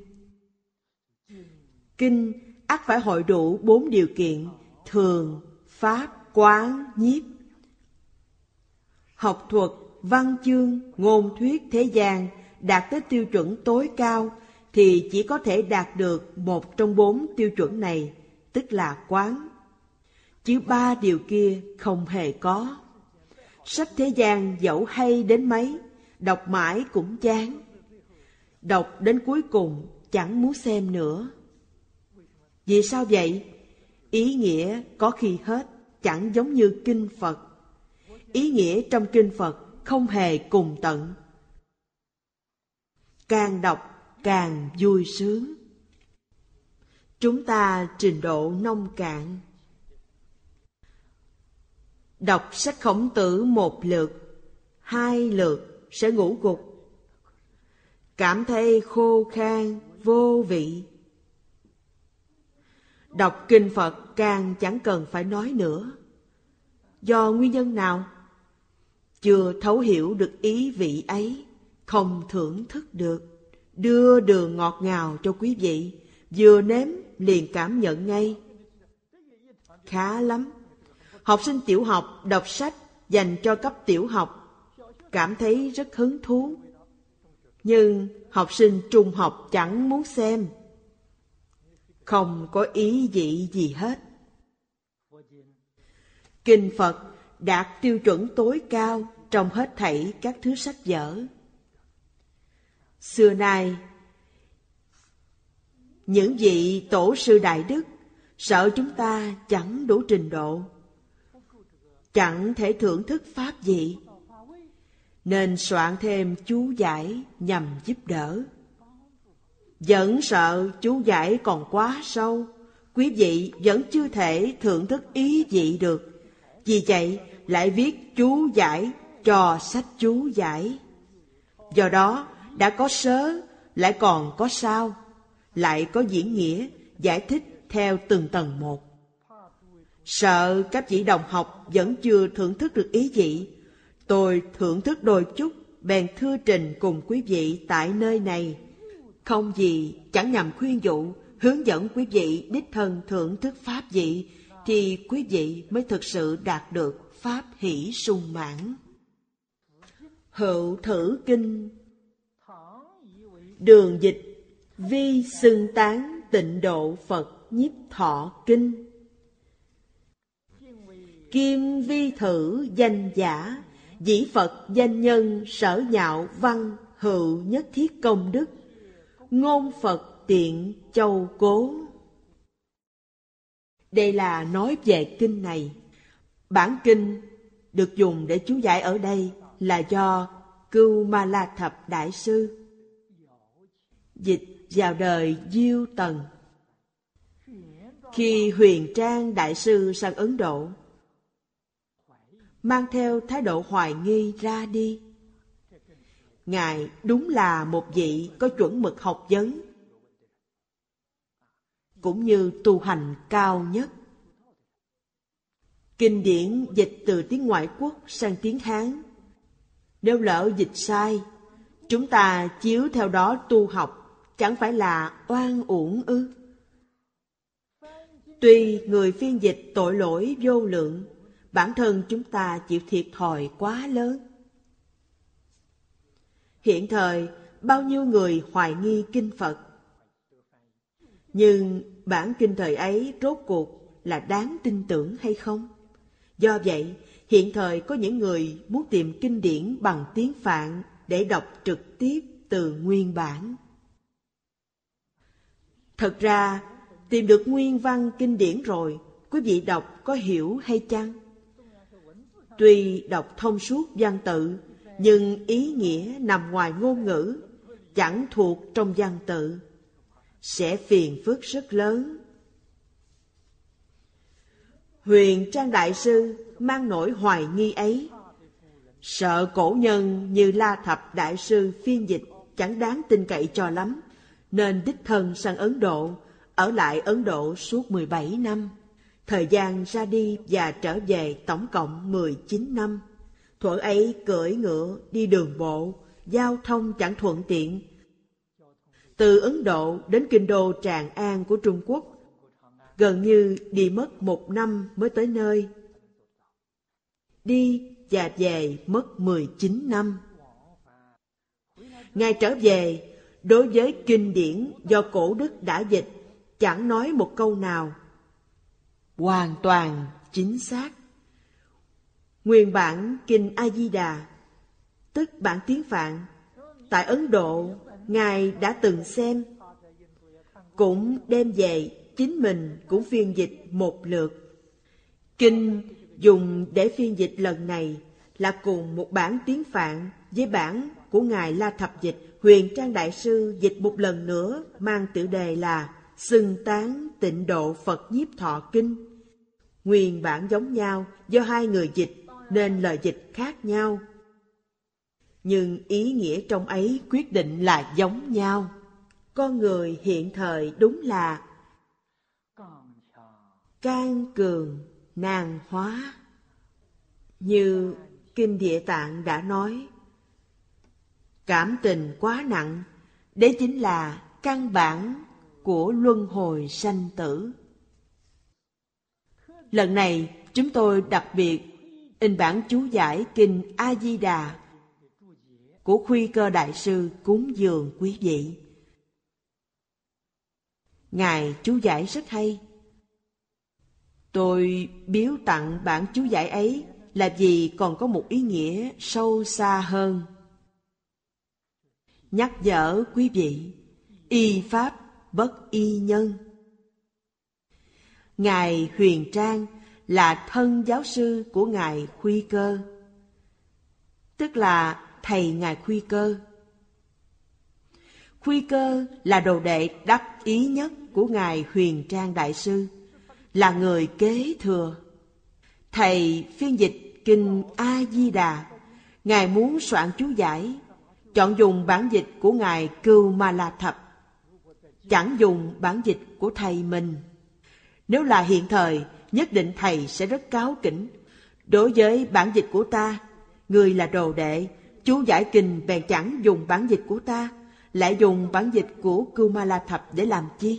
Kinh ắt phải hội đủ 4 điều kiện: thường, pháp, quán, nhiếp. Học thuật, văn chương, ngôn thuyết thế gian đạt tới tiêu chuẩn tối cao thì chỉ có thể đạt được một trong 4 tiêu chuẩn này, tức là quán. Chứ 3 điều kia không hề có. Sách thế gian dẫu hay đến mấy, đọc mãi cũng chán. Đọc đến cuối cùng chẳng muốn xem nữa. Vì sao vậy? Ý nghĩa có khi hết, chẳng giống như kinh Phật. Ý nghĩa trong kinh Phật không hề cùng tận. Càng đọc càng vui sướng. Chúng ta trình độ nông cạn. Đọc sách Khổng Tử 1 lượt, 2 lượt sẽ ngủ gục. Cảm thấy khô khan, vô vị. Đọc kinh Phật càng chẳng cần phải nói nữa. Do nguyên nhân nào? Chưa thấu hiểu được ý vị ấy, không thưởng thức được. Đưa đường ngọt ngào cho quý vị, vừa nếm liền cảm nhận ngay. Khá lắm. Học sinh tiểu học đọc sách dành cho cấp tiểu học, cảm thấy rất hứng thú. Nhưng học sinh trung học chẳng muốn xem. Không có ý vị gì hết. Kinh Phật đạt tiêu chuẩn tối cao trong hết thảy các thứ sách vở. Xưa nay, những vị tổ sư đại đức sợ chúng ta chẳng đủ trình độ, chẳng thể thưởng thức pháp gì, nên soạn thêm chú giải nhằm giúp đỡ. Vẫn sợ chú giải còn quá sâu, quý vị vẫn chưa thể thưởng thức ý vị được. Vì vậy lại viết chú giải cho sách chú giải. Do đó đã có sớ, lại còn có sao, lại có diễn nghĩa, giải thích theo từng tầng một. Sợ các vị đồng học vẫn chưa thưởng thức được ý vị, tôi thưởng thức đôi chút, bèn thư trình cùng quý vị tại nơi này. Không gì chẳng nhằm khuyên dụ, hướng dẫn quý vị đích thân thưởng thức pháp vị, thì quý vị mới thực sự đạt được pháp hỷ sung mãn. Hữu Thử Kinh. Đường dịch: Vi xưng tán Tịnh Độ Phật Nhiếp Thọ Kinh. Kim vi thử danh giả, dĩ Phật danh nhân sở nhạo văn, hữu nhất thiết công đức, ngôn Phật tiện châu cố. Đây là nói về kinh này. Bản kinh được dùng để chú giải ở đây là do Cưu Ma La Thập Đại Sư dịch vào đời Diêu Tần. Khi Huyền Trang Đại Sư sang Ấn Độ, mang theo thái độ hoài nghi ra đi. Ngài đúng là một vị có chuẩn mực học vấn, cũng như tu hành cao nhất. Kinh điển dịch từ tiếng ngoại quốc sang tiếng Hán. Nếu lỡ dịch sai, chúng ta chiếu theo đó tu học, chẳng phải là oan uổng ư? Tuy người phiên dịch tội lỗi vô lượng, bản thân chúng ta chịu thiệt thòi quá lớn. Hiện thời, bao nhiêu người hoài nghi kinh Phật. Nhưng bản kinh thời ấy rốt cuộc là đáng tin tưởng hay không? Do vậy, hiện thời có những người muốn tìm kinh điển bằng tiếng Phạn để đọc trực tiếp từ nguyên bản. Thật ra, tìm được nguyên văn kinh điển rồi, quý vị đọc có hiểu hay chăng? Tuy đọc thông suốt văn tự, nhưng ý nghĩa nằm ngoài ngôn ngữ, chẳng thuộc trong văn tự, sẽ phiền phức rất lớn. Huyền Trang Đại Sư mang nỗi hoài nghi ấy, sợ cổ nhân như La Thập Đại Sư phiên dịch chẳng đáng tin cậy cho lắm, nên đích thân sang Ấn Độ, ở lại Ấn Độ suốt 17 năm. Thời gian ra đi và trở về tổng cộng 19 năm. Thuở ấy cưỡi ngựa, đi đường bộ, giao thông chẳng thuận tiện. Từ Ấn Độ đến kinh đô Tràng An của Trung Quốc, gần như đi mất 1 năm mới tới nơi. Đi và về mất 19 năm. Ngài trở về, đối với kinh điển do cổ đức đã dịch, chẳng nói một câu nào. Hoàn toàn chính xác. Nguyên bản kinh A Di Đà, tức bản tiếng Phạn, tại Ấn Độ Ngài đã từng xem, cũng đem về, chính mình cũng phiên dịch một lượt. Kinh dùng để phiên dịch lần này là cùng một bản tiếng Phạn với bản của Ngài La Thập Dịch, Huyền Trang Đại Sư dịch một lần nữa, mang tựa đề là Xưng Tán Tịnh Độ Phật Nhiếp Thọ Kinh. Nguyên bản giống nhau, do hai người dịch nên lời dịch khác nhau, nhưng ý nghĩa trong ấy quyết định là giống nhau. Con người hiện thời đúng là can cường nan hóa. Như Kinh Địa Tạng đã nói, cảm tình quá nặng, đấy chính là căn bản của luân hồi sanh tử. Lần này chúng tôi đặc biệt in bản chú giải Kinh A Di Đà của Khuy Cơ Đại Sư cúng dường quý vị. Ngài chú giải rất hay. Tôi biếu tặng bản chú giải ấy là vì còn có một ý nghĩa sâu xa hơn. Nhắc nhở quý vị, y pháp bất y nhân. Ngài Huyền Trang là thân giáo sư của Ngài Khuy Cơ, tức là thầy Ngài Khuy Cơ. Khuy Cơ là đồ đệ đắc ý nhất của Ngài Huyền Trang Đại Sư, là người kế thừa. Thầy phiên dịch Kinh A Di Đà, Ngài muốn soạn chú giải, chọn dùng bản dịch của Ngài Cưu Ma La Thập, chẳng dùng bản dịch của thầy mình. Nếu là hiện thời, nhất định thầy sẽ rất cáu kỉnh. Đối với bản dịch của ta, người là đồ đệ, chú giải kinh bèn chẳng dùng bản dịch của ta, lại dùng bản dịch của Cưu Ma La Thập để làm chi?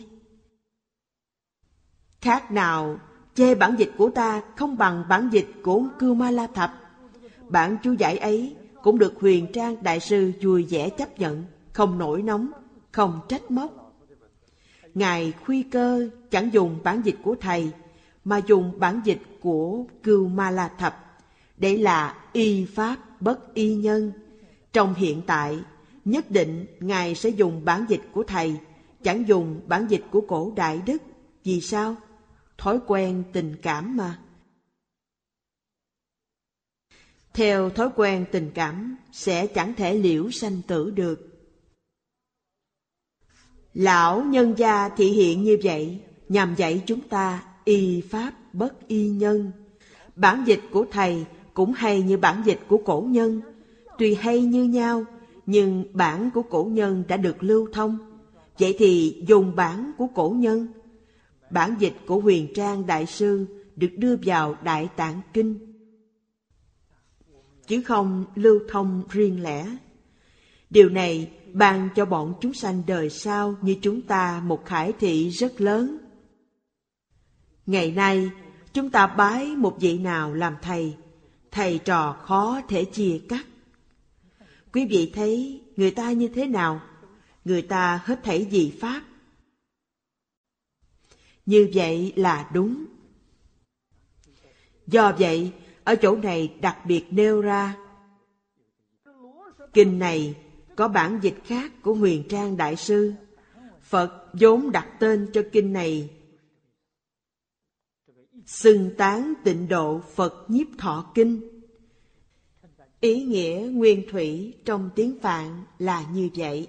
Khác nào chê bản dịch của ta không bằng bản dịch của Cưu Ma La Thập. Bản chú giải ấy cũng được Huyền Trang Đại Sư vui vẻ chấp nhận, không nổi nóng, không trách móc. Ngài Khuy Cơ chẳng dùng bản dịch của thầy, mà dùng bản dịch của Cưu Ma La Thập, để là y pháp bất y nhân. Trong hiện tại, nhất định Ngài sẽ dùng bản dịch của thầy, chẳng dùng bản dịch của cổ Đại Đức. Vì sao? Thói quen tình cảm mà. Theo thói quen tình cảm sẽ chẳng thể liễu sanh tử được. Lão nhân gia thị hiện như vậy nhằm dạy chúng ta y pháp bất y nhân. Bản dịch của thầy cũng hay như bản dịch của cổ nhân. Tuy hay như nhau, nhưng bản của cổ nhân đã được lưu thông. Vậy thì dùng bản của cổ nhân. Bản dịch của Huyền Trang Đại Sư được đưa vào Đại Tạng Kinh, chứ không lưu thông riêng lẻ. Điều này ban cho bọn chúng sanh đời sau như chúng ta một khải thị rất lớn. Ngày nay, chúng ta bái một vị nào làm thầy, thầy trò khó thể chia cắt. Quý vị thấy người ta như thế nào? Người ta hết thảy vì pháp. Như vậy là đúng. Do vậy, ở chỗ này đặc biệt nêu ra, kinh này có bản dịch khác của Huyền Trang Đại Sư. Phật vốn đặt tên cho kinh này Xưng Tán Tịnh Độ Phật Nhiếp Thọ Kinh. Ý nghĩa nguyên thủy trong tiếng Phạn là như vậy.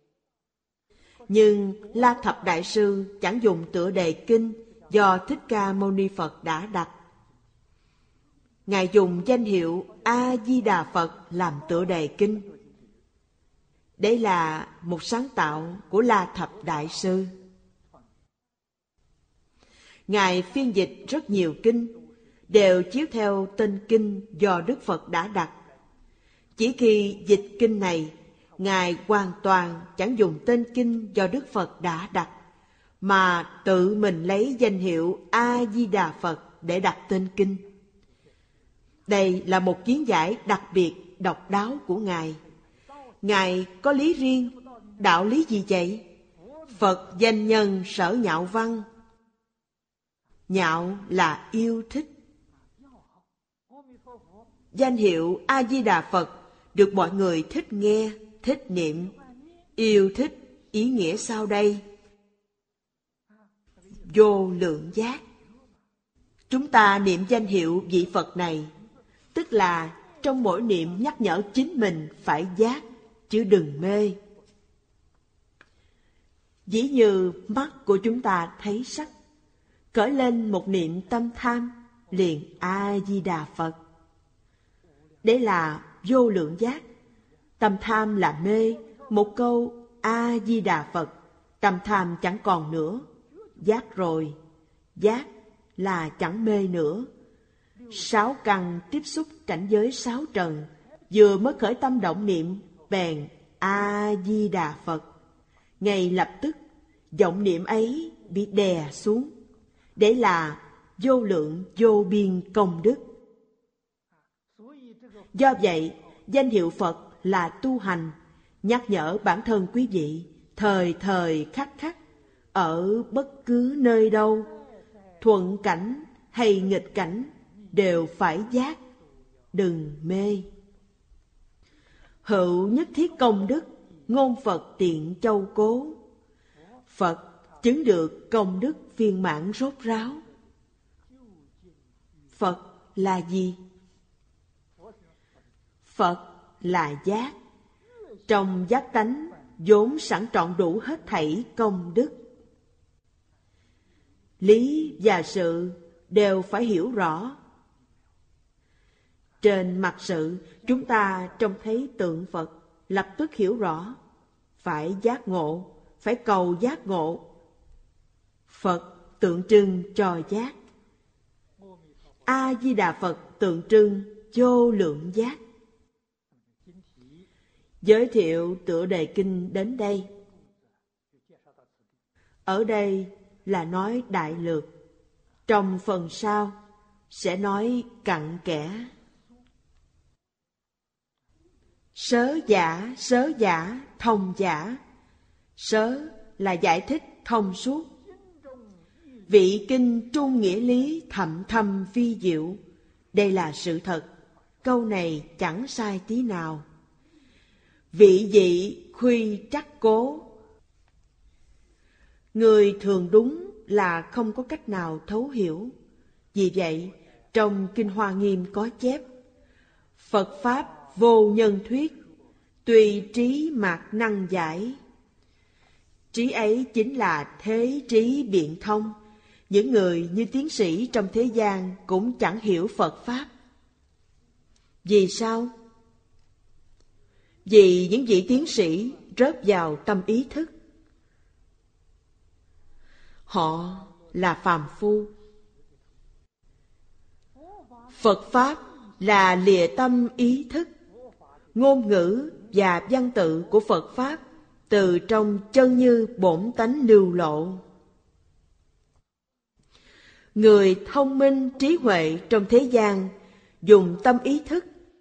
Nhưng La Thập Đại Sư chẳng dùng tựa đề kinh do Thích Ca Mâu Ni Phật đã đặt. Ngài dùng danh hiệu A Di Đà Phật làm tựa đề kinh. Đây là một sáng tạo của La Thập Đại Sư. Ngài phiên dịch rất nhiều kinh, đều chiếu theo tên kinh do Đức Phật đã đặt. Chỉ khi dịch kinh này, Ngài hoàn toàn chẳng dùng tên kinh do Đức Phật đã đặt, mà tự mình lấy danh hiệu A-di-đà Phật để đặt tên kinh. Đây là một kiến giải đặc biệt độc đáo của Ngài. Ngài có lý riêng, đạo lý gì vậy? Phật danh nhân sở nhạo văn. Nhạo là yêu thích. Danh hiệu A-di-đà Phật được mọi người thích nghe, thích niệm. Yêu thích ý nghĩa sau đây? Vô lượng giác. Chúng ta niệm danh hiệu vị Phật này, tức là trong mỗi niệm nhắc nhở chính mình phải giác, chứ đừng mê. Ví như mắt của chúng ta thấy sắc, khởi lên một niệm tâm tham, liền A-di-đà Phật. Đấy là vô lượng giác. Tâm tham là mê, một câu A-di-đà Phật, tâm tham chẳng còn nữa. Giác rồi, giác là chẳng mê nữa. 6 căn tiếp xúc cảnh giới 6 trần, vừa mới khởi tâm động niệm, bèn A-di-đà Phật. Ngay lập tức, vọng niệm ấy bị đè xuống. Đấy là vô lượng vô biên công đức. Do vậy, danh hiệu Phật là tu hành, nhắc nhở bản thân quý vị, thời thời khắc khắc, ở bất cứ nơi đâu, thuận cảnh hay nghịch cảnh, đều phải giác, đừng mê. Hữu nhất thiết công đức, ngôn Phật tiện châu cố. Phật chứng được công đức viên mãn rốt ráo. Phật là gì? Phật là giác. Trong giác tánh vốn sẵn trọn đủ hết thảy công đức. Lý và sự đều phải hiểu rõ. Trên mặt sự, chúng ta trông thấy tượng Phật, lập tức hiểu rõ. Phải giác ngộ, phải cầu giác ngộ. Phật tượng trưng cho giác. A-di-đà Phật tượng trưng vô lượng giác. Giới thiệu tựa đề kinh đến đây. Ở đây là nói đại lược. Trong phần sau sẽ nói cặn kẽ. Sớ giả, thông giả. Sớ là giải thích thông suốt. Vị kinh trung nghĩa lý thậm thâm phi diệu. Đây là sự thật. Câu này chẳng sai tí nào. Vị dị khuy trắc cố. Người thường đúng là không có cách nào thấu hiểu. Vì vậy, trong Kinh Hoa Nghiêm có chép: Phật Pháp vô nhân thuyết, tùy trí mạc năng giải. Trí ấy chính là thế trí biện thông. Những người như tiến sĩ trong thế gian cũng chẳng hiểu Phật Pháp. Vì sao? Vì những vị tiến sĩ rớt vào tâm ý thức. Họ là phàm phu. Phật Pháp là lìa tâm ý thức. Ngôn ngữ và văn tự của Phật Pháp từ trong chân như bổn tánh lưu lộ. Người thông minh trí huệ trong thế gian dùng tâm ý thức.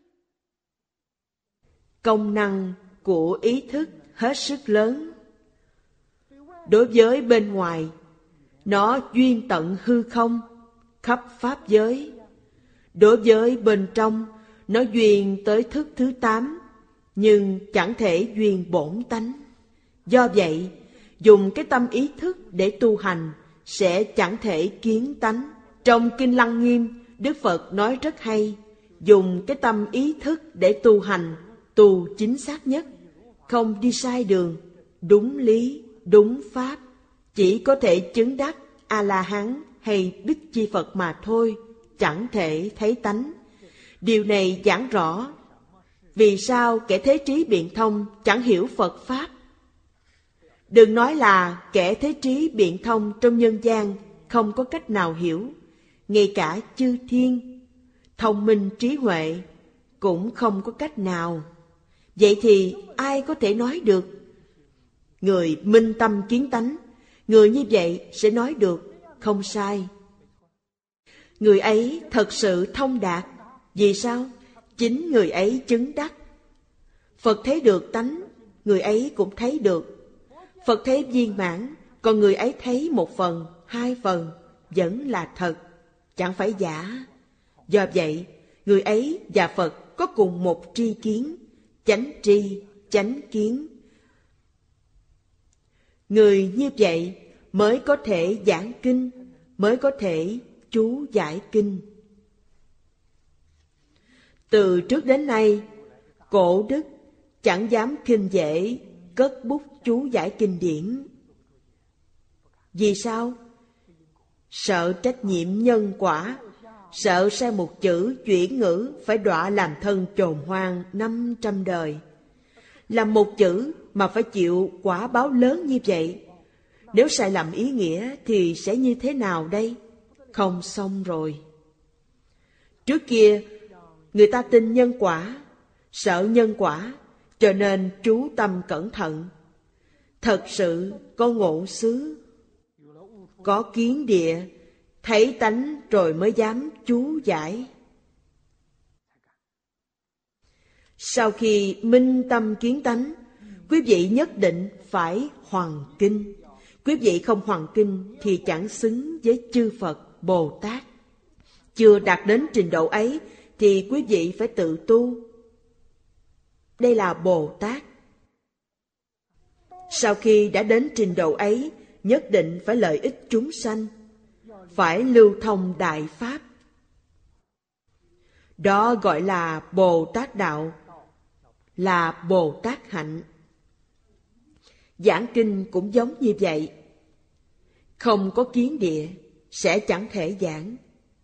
Công năng của ý thức hết sức lớn. Đối với bên ngoài, nó duyên tận hư không, khắp pháp giới. Đối với bên trong, nó duyên tới thức thứ 8, nhưng chẳng thể duyên bổn tánh. Do vậy, dùng cái tâm ý thức để tu hành sẽ chẳng thể kiến tánh. Trong Kinh Lăng Nghiêm, Đức Phật nói rất hay, dùng cái tâm ý thức để tu hành, tu chính xác nhất, không đi sai đường, đúng lý, đúng pháp, chỉ có thể chứng đắc A-la-hán hay Bích Chi Phật mà thôi, chẳng thể thấy tánh. Điều này giảng rõ, Vì sao kẻ thế trí biện thông chẳng hiểu Phật Pháp? Đừng nói là kẻ thế trí biện thông trong nhân gian không có cách nào hiểu, ngay cả chư thiên, thông minh trí huệ cũng không có cách nào. Vậy thì ai có thể nói được? Người minh tâm kiến tánh, người như vậy sẽ nói được, không sai. Người ấy thật sự thông đạt. Vì sao? Chính người ấy chứng đắc. Phật thấy được tánh, người ấy cũng thấy được. Phật thấy viên mãn, còn người ấy thấy 1 phần, 2 phần, vẫn là thật, chẳng phải giả. Do vậy, người ấy và Phật có cùng một tri kiến, chánh tri, chánh kiến. Người như vậy mới có thể giảng kinh, mới có thể chú giải kinh. Từ trước đến nay, cổ đức chẳng dám khinh dễ cất bút chú giải kinh điển. Vì sao? Sợ trách nhiệm nhân quả, sợ sai một chữ chuyển ngữ phải đọa làm thân chồn hoang 500 đời. Làm một chữ mà phải chịu quả báo lớn như vậy, nếu sai lầm ý nghĩa thì sẽ như thế nào đây? Không xong rồi. Trước kia, người ta tin nhân quả, sợ nhân quả, cho nên chú tâm cẩn thận. Thật sự có ngộ xứ, có kiến địa, thấy tánh rồi mới dám chú giải. Sau khi minh tâm kiến tánh, quý vị nhất định phải hoằng kinh. Quý vị không hoằng kinh thì chẳng xứng với chư Phật, Bồ Tát. Chưa đạt đến trình độ ấy thì quý vị phải tự tu. Đây là Bồ Tát. Sau khi đã đến trình độ ấy, nhất định phải lợi ích chúng sanh, phải lưu thông đại pháp. Đó gọi là Bồ Tát đạo, là Bồ Tát hạnh. Giảng kinh cũng giống như vậy. Không có kiến địa sẽ chẳng thể giảng.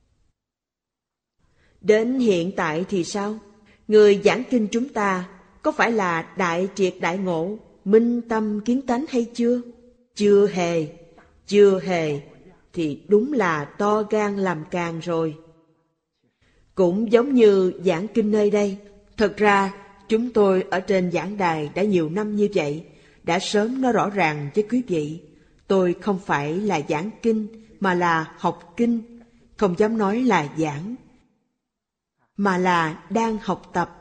Đến hiện tại thì sao? Người giảng kinh chúng ta có phải là đại triệt đại ngộ, minh tâm kiến tánh hay chưa? Chưa hề, chưa hề, thì đúng là to gan làm càng rồi. Cũng giống như giảng kinh nơi đây, thật ra chúng tôi ở trên giảng đài đã nhiều năm như vậy, đã sớm nói rõ ràng với quý vị. Tôi không phải là giảng kinh, mà là học kinh, không dám nói là giảng, mà là đang học tập.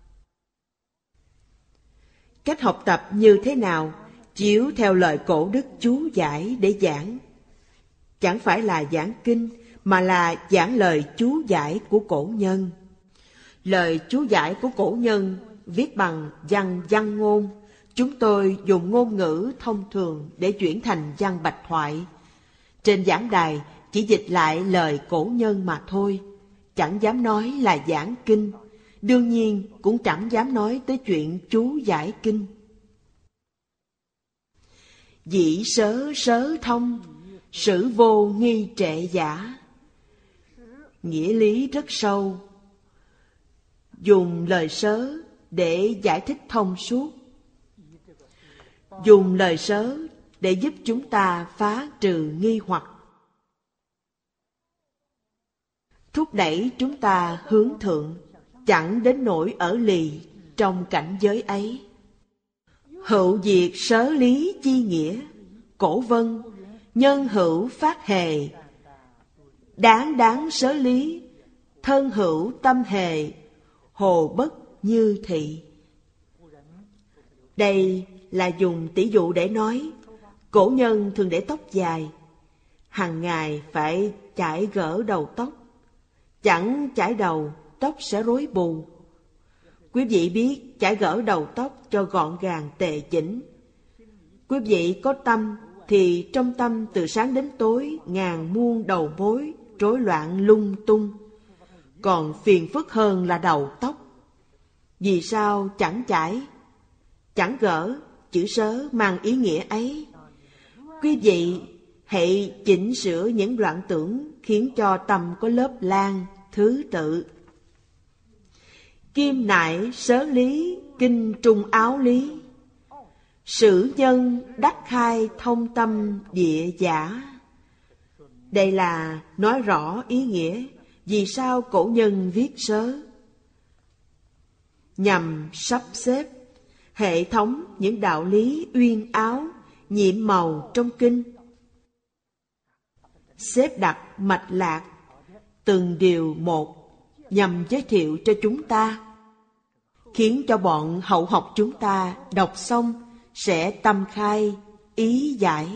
Cách học tập như thế nào? Chiếu theo lời cổ đức chú giải để giảng. Chẳng phải là giảng kinh, mà là giảng lời chú giải của cổ nhân. Lời chú giải của cổ nhân viết bằng văn ngôn. Chúng tôi dùng ngôn ngữ thông thường để chuyển thành văn bạch thoại. Trên giảng đài chỉ dịch lại lời cổ nhân mà thôi, chẳng dám nói là giảng kinh. Đương nhiên cũng chẳng dám nói tới chuyện chú giải kinh. Dĩ sớ sớ thông, sử vô nghi trệ giả. Nghĩa lý rất sâu. Dùng lời sớ để giải thích thông suốt. Dùng lời sớ để giúp chúng ta phá trừ nghi hoặc, thúc đẩy chúng ta hướng thượng, chẳng đến nỗi ở lì trong cảnh giới ấy. Hữu diệt sớ lý chi nghĩa, cổ vân, nhân hữu phát hề. Đáng sớ lý, thân hữu tâm hề, hồ bất như thị. Đây là dùng tỷ dụ để nói, cổ nhân thường để tóc dài, hàng ngày phải chải gỡ đầu tóc. Chẳng chải đầu, tóc sẽ rối bù. Quý vị biết chải gỡ đầu tóc cho gọn gàng tề chỉnh. Quý vị có tâm thì trong tâm từ sáng đến tối ngàn muôn đầu mối rối loạn lung tung. Còn phiền phức hơn là đầu tóc. Vì sao chẳng chải, chẳng gỡ? Chữ sớ mang ý nghĩa ấy. Quý vị hãy chỉnh sửa những loạn tưởng khiến cho tâm có lớp lan, thứ tự. Kim nại sớ lý, kinh trung áo lý. Sử nhân đắc khai thông tâm địa giả. Đây là nói rõ ý nghĩa vì sao cổ nhân viết sớ, nhằm sắp xếp hệ thống những đạo lý uyên áo, nhiệm màu trong kinh, xếp đặt mạch lạc từng điều một nhằm giới thiệu cho chúng ta, khiến cho bọn hậu học chúng ta đọc xong sẽ tâm khai ý giải,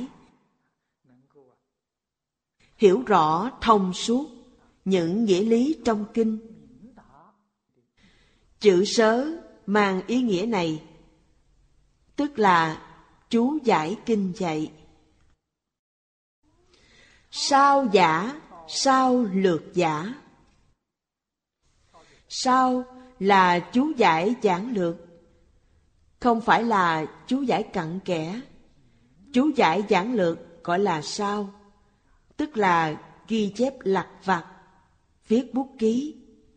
hiểu rõ thông suốt những nghĩa lý trong kinh. Chữ sớ mang ý nghĩa này, tức là chú giải kinh dạy. Sao giả, sao lược giả. Sao là chú giải giản lược, không phải là chú giải cặn kẽ. Chú giải giản lược gọi là sao, tức là ghi chép lặt vặt, viết bút ký.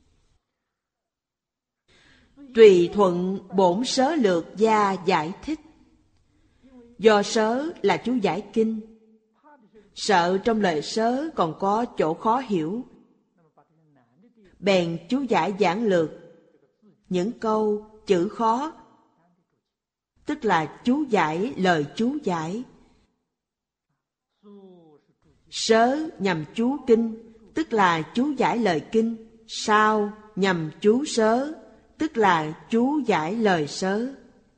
Tùy thuận bổn sớ lược gia giải thích. Do sớ là chú giải kinh, sợ trong lời sớ còn có chỗ khó hiểu, bèn chú giải giản lược những câu chữ khó, tức là chú giải lời chú giải. Sớ nhằm chú kinh, tức là chú giải lời kinh. Sao nhằm chú sớ, tức là chú giải lời sớ.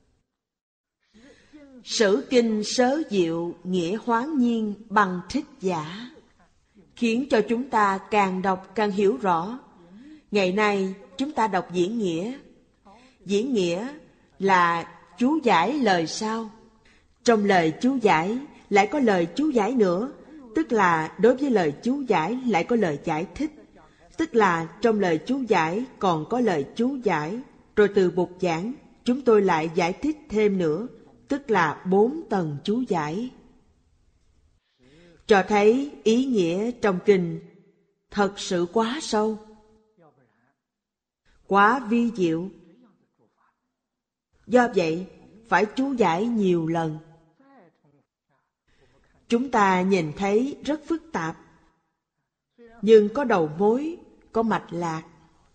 Sử kinh sớ diệu, nghĩa hoáng nhiên bằng thích giả, khiến cho chúng ta càng đọc càng hiểu rõ. Ngày nay chúng ta đọc diễn nghĩa. Diễn nghĩa là chú giải lời sau. Trong lời chú giải lại có lời chú giải nữa, tức là đối với lời chú giải lại có lời giải thích, tức là trong lời chú giải còn có lời chú giải, rồi từ bục giảng chúng tôi lại giải thích thêm nữa, tức là 4 tầng chú giải. Cho thấy ý nghĩa trong kinh thật sự quá sâu, quá vi diệu. Do vậy phải chú giải nhiều lần. Chúng ta nhìn thấy rất phức tạp, nhưng có đầu mối, có mạch lạc.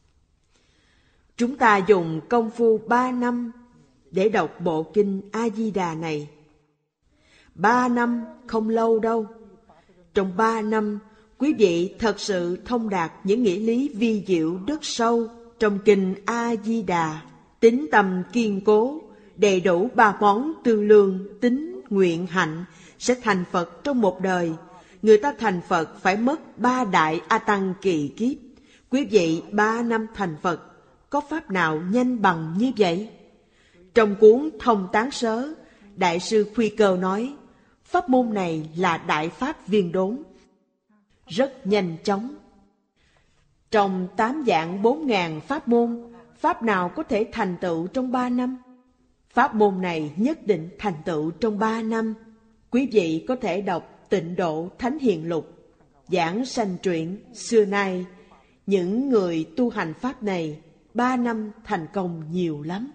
Chúng ta dùng công phu 3 năm để đọc bộ kinh A-di-đà này. 3 năm không lâu đâu. Trong 3 năm, quý vị thật sự thông đạt những nghĩa lý vi diệu rất sâu trong kinh A-di-đà. Tín tâm kiên cố, đầy đủ 3 món tư lương, tín, nguyện, hạnh sẽ thành Phật trong một đời. Người ta thành Phật phải mất 3 đại A Tăng kỳ kiếp. Quý vị 3 năm thành Phật, có pháp nào nhanh bằng như vậy? Trong cuốn Thông Tán Sớ, Đại sư Khuy Cơ nói, pháp môn này là đại pháp viên đốn, rất nhanh chóng. Trong 8 vạn 4.000 pháp môn, pháp nào có thể thành tựu trong 3 năm? Pháp môn này nhất định thành tựu trong 3 năm. Quý vị có thể đọc Tịnh Độ Thánh Hiền Lục, giảng sanh truyện. Xưa nay, những người tu hành pháp này 3 năm thành công nhiều lắm.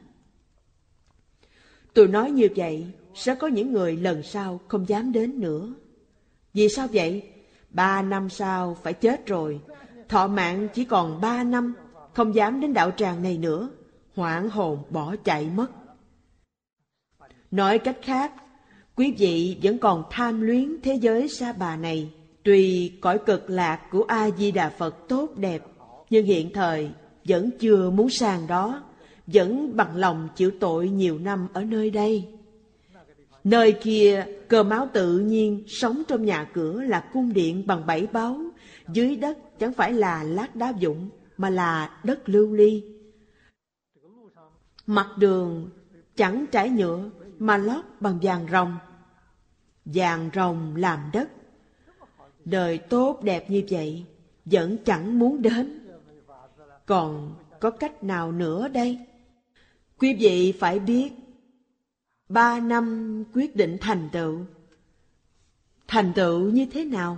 Tôi nói như vậy, sẽ có những người lần sau không dám đến nữa. Vì sao vậy? 3 năm sau phải chết rồi, thọ mạng chỉ còn 3 năm, không dám đến đạo tràng này nữa, hoảng hồn bỏ chạy mất. Nói cách khác, quý vị vẫn còn tham luyến thế giới sa bà này. Tuy cõi cực lạc của A-di-đà Phật tốt đẹp, nhưng hiện thời vẫn chưa muốn sang đó, vẫn bằng lòng chịu tội nhiều năm ở nơi đây. Nơi kia cơm áo tự nhiên, sống trong nhà cửa là cung điện bằng 7 báu, dưới đất chẳng phải là lát đá vụn mà là đất lưu ly. Mặt đường chẳng trải nhựa mà lót bằng vàng rồng. Vàng rồng làm đất. Đời tốt đẹp như vậy vẫn chẳng muốn đến. Còn có cách nào nữa đây? Quý vị phải biết, 3 năm quyết định thành tựu. Thành tựu như thế nào?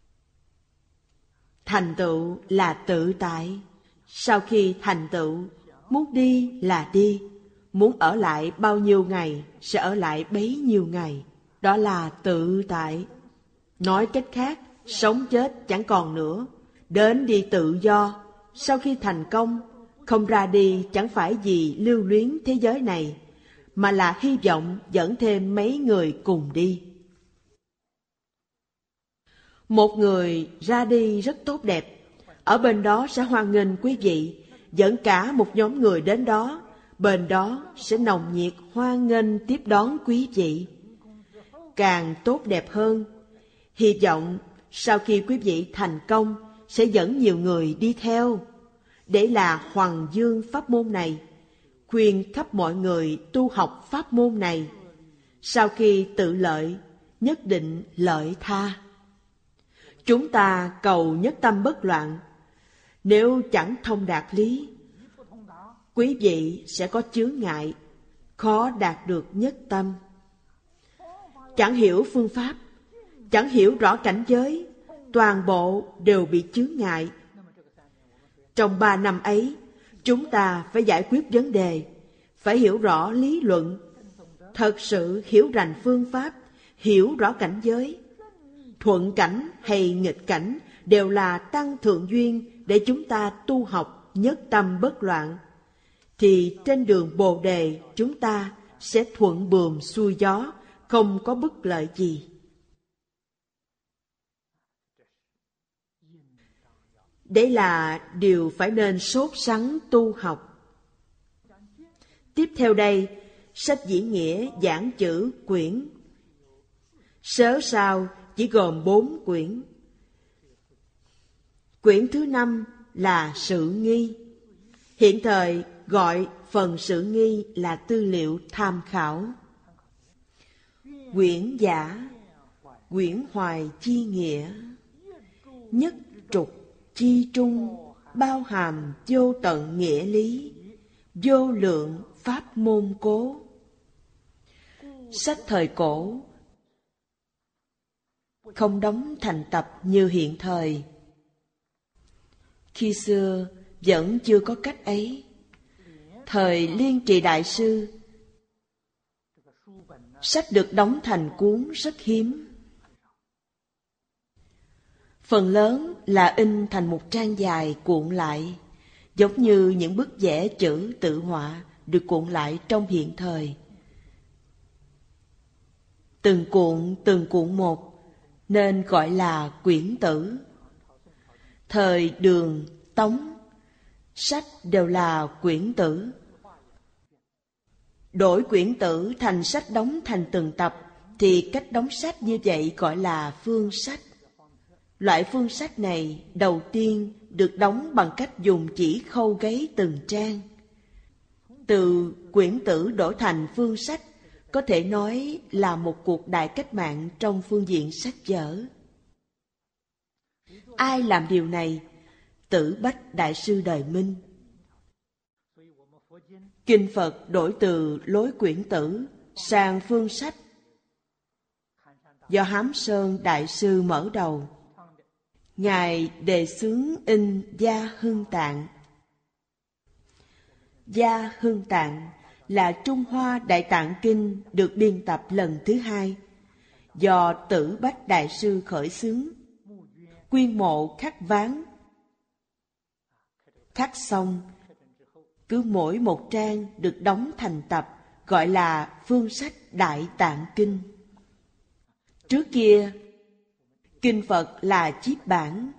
Thành tựu là tự tại. Sau khi thành tựu, muốn đi là đi, muốn ở lại bao nhiêu ngày sẽ ở lại bấy nhiêu ngày. Đó là tự tại. Nói cách khác, sống chết chẳng còn nữa, đến đi tự do. Sau khi thành công, không ra đi chẳng phải vì lưu luyến thế giới này, mà là hy vọng dẫn thêm mấy người cùng đi. Một người ra đi rất tốt đẹp, ở bên đó sẽ hoan nghênh quý vị, dẫn cả một nhóm người đến đó, bên đó sẽ nồng nhiệt hoan nghênh tiếp đón quý vị. Càng tốt đẹp hơn, hy vọng sau khi quý vị thành công sẽ dẫn nhiều người đi theo, để là hoằng dương pháp môn này, khuyên khắp mọi người tu học pháp môn này. Sau khi tự lợi, nhất định lợi tha. Chúng ta cầu nhất tâm bất loạn. Nếu chẳng thông đạt lý, quý vị sẽ có chướng ngại, khó đạt được nhất tâm. Chẳng hiểu phương pháp, chẳng hiểu rõ cảnh giới, toàn bộ đều bị chướng ngại. Trong 3 năm ấy, chúng ta phải giải quyết vấn đề, phải hiểu rõ lý luận, thật sự hiểu rành phương pháp, hiểu rõ cảnh giới. Thuận cảnh hay nghịch cảnh đều là tăng thượng duyên để chúng ta tu học nhất tâm bất loạn. Thì trên đường Bồ Đề chúng ta sẽ thuận buồm xuôi gió, không có bất lợi gì. Đấy là điều phải nên sốt sắng tu học. Tiếp theo đây, sách diễn nghĩa giảng chữ quyển. Sớ sao chỉ gồm 4 quyển. Quyển thứ 5 là sự nghi. Hiện thời gọi phần sự nghi là tư liệu tham khảo. Quyển giả, quyển hoài chi nghĩa, nhất trục chi trung, bao hàm vô tận nghĩa lý, vô lượng pháp môn cố. Sách thời cổ không đóng thành tập như hiện thời. Khi xưa vẫn chưa có cách ấy. Thời Liên Trì Đại Sư, sách được đóng thành cuốn rất hiếm. Phần lớn là in thành một trang dài cuộn lại, giống như những bức vẽ chữ tự họa được cuộn lại trong hiện thời. Từng cuộn một, nên gọi là quyển tử. Thời Đường, Tống, sách đều là quyển tử. Đổi quyển tử thành sách đóng thành từng tập, thì cách đóng sách như vậy gọi là phương sách. Loại phương sách này đầu tiên được đóng bằng cách dùng chỉ khâu gáy từng trang. Từ quyển tử đổi thành phương sách có thể nói là một cuộc đại cách mạng trong phương diện sách vở. Ai làm điều này? Tử Bách Đại Sư đời Minh. Kinh Phật đổi từ lối quyển tử sang phương sách do Hám Sơn Đại Sư mở đầu. Ngài đề xướng in Gia Hưng Tạng. Gia Hưng Tạng là Trung Hoa Đại Tạng Kinh được biên tập lần thứ 2, do Tử Bách Đại Sư khởi xướng. Quyên mộ khắc ván, khắc xong, cứ mỗi một trang được đóng thành tập, gọi là phương sách Đại Tạng Kinh. Trước kia, kinh Phật là chiếp bản.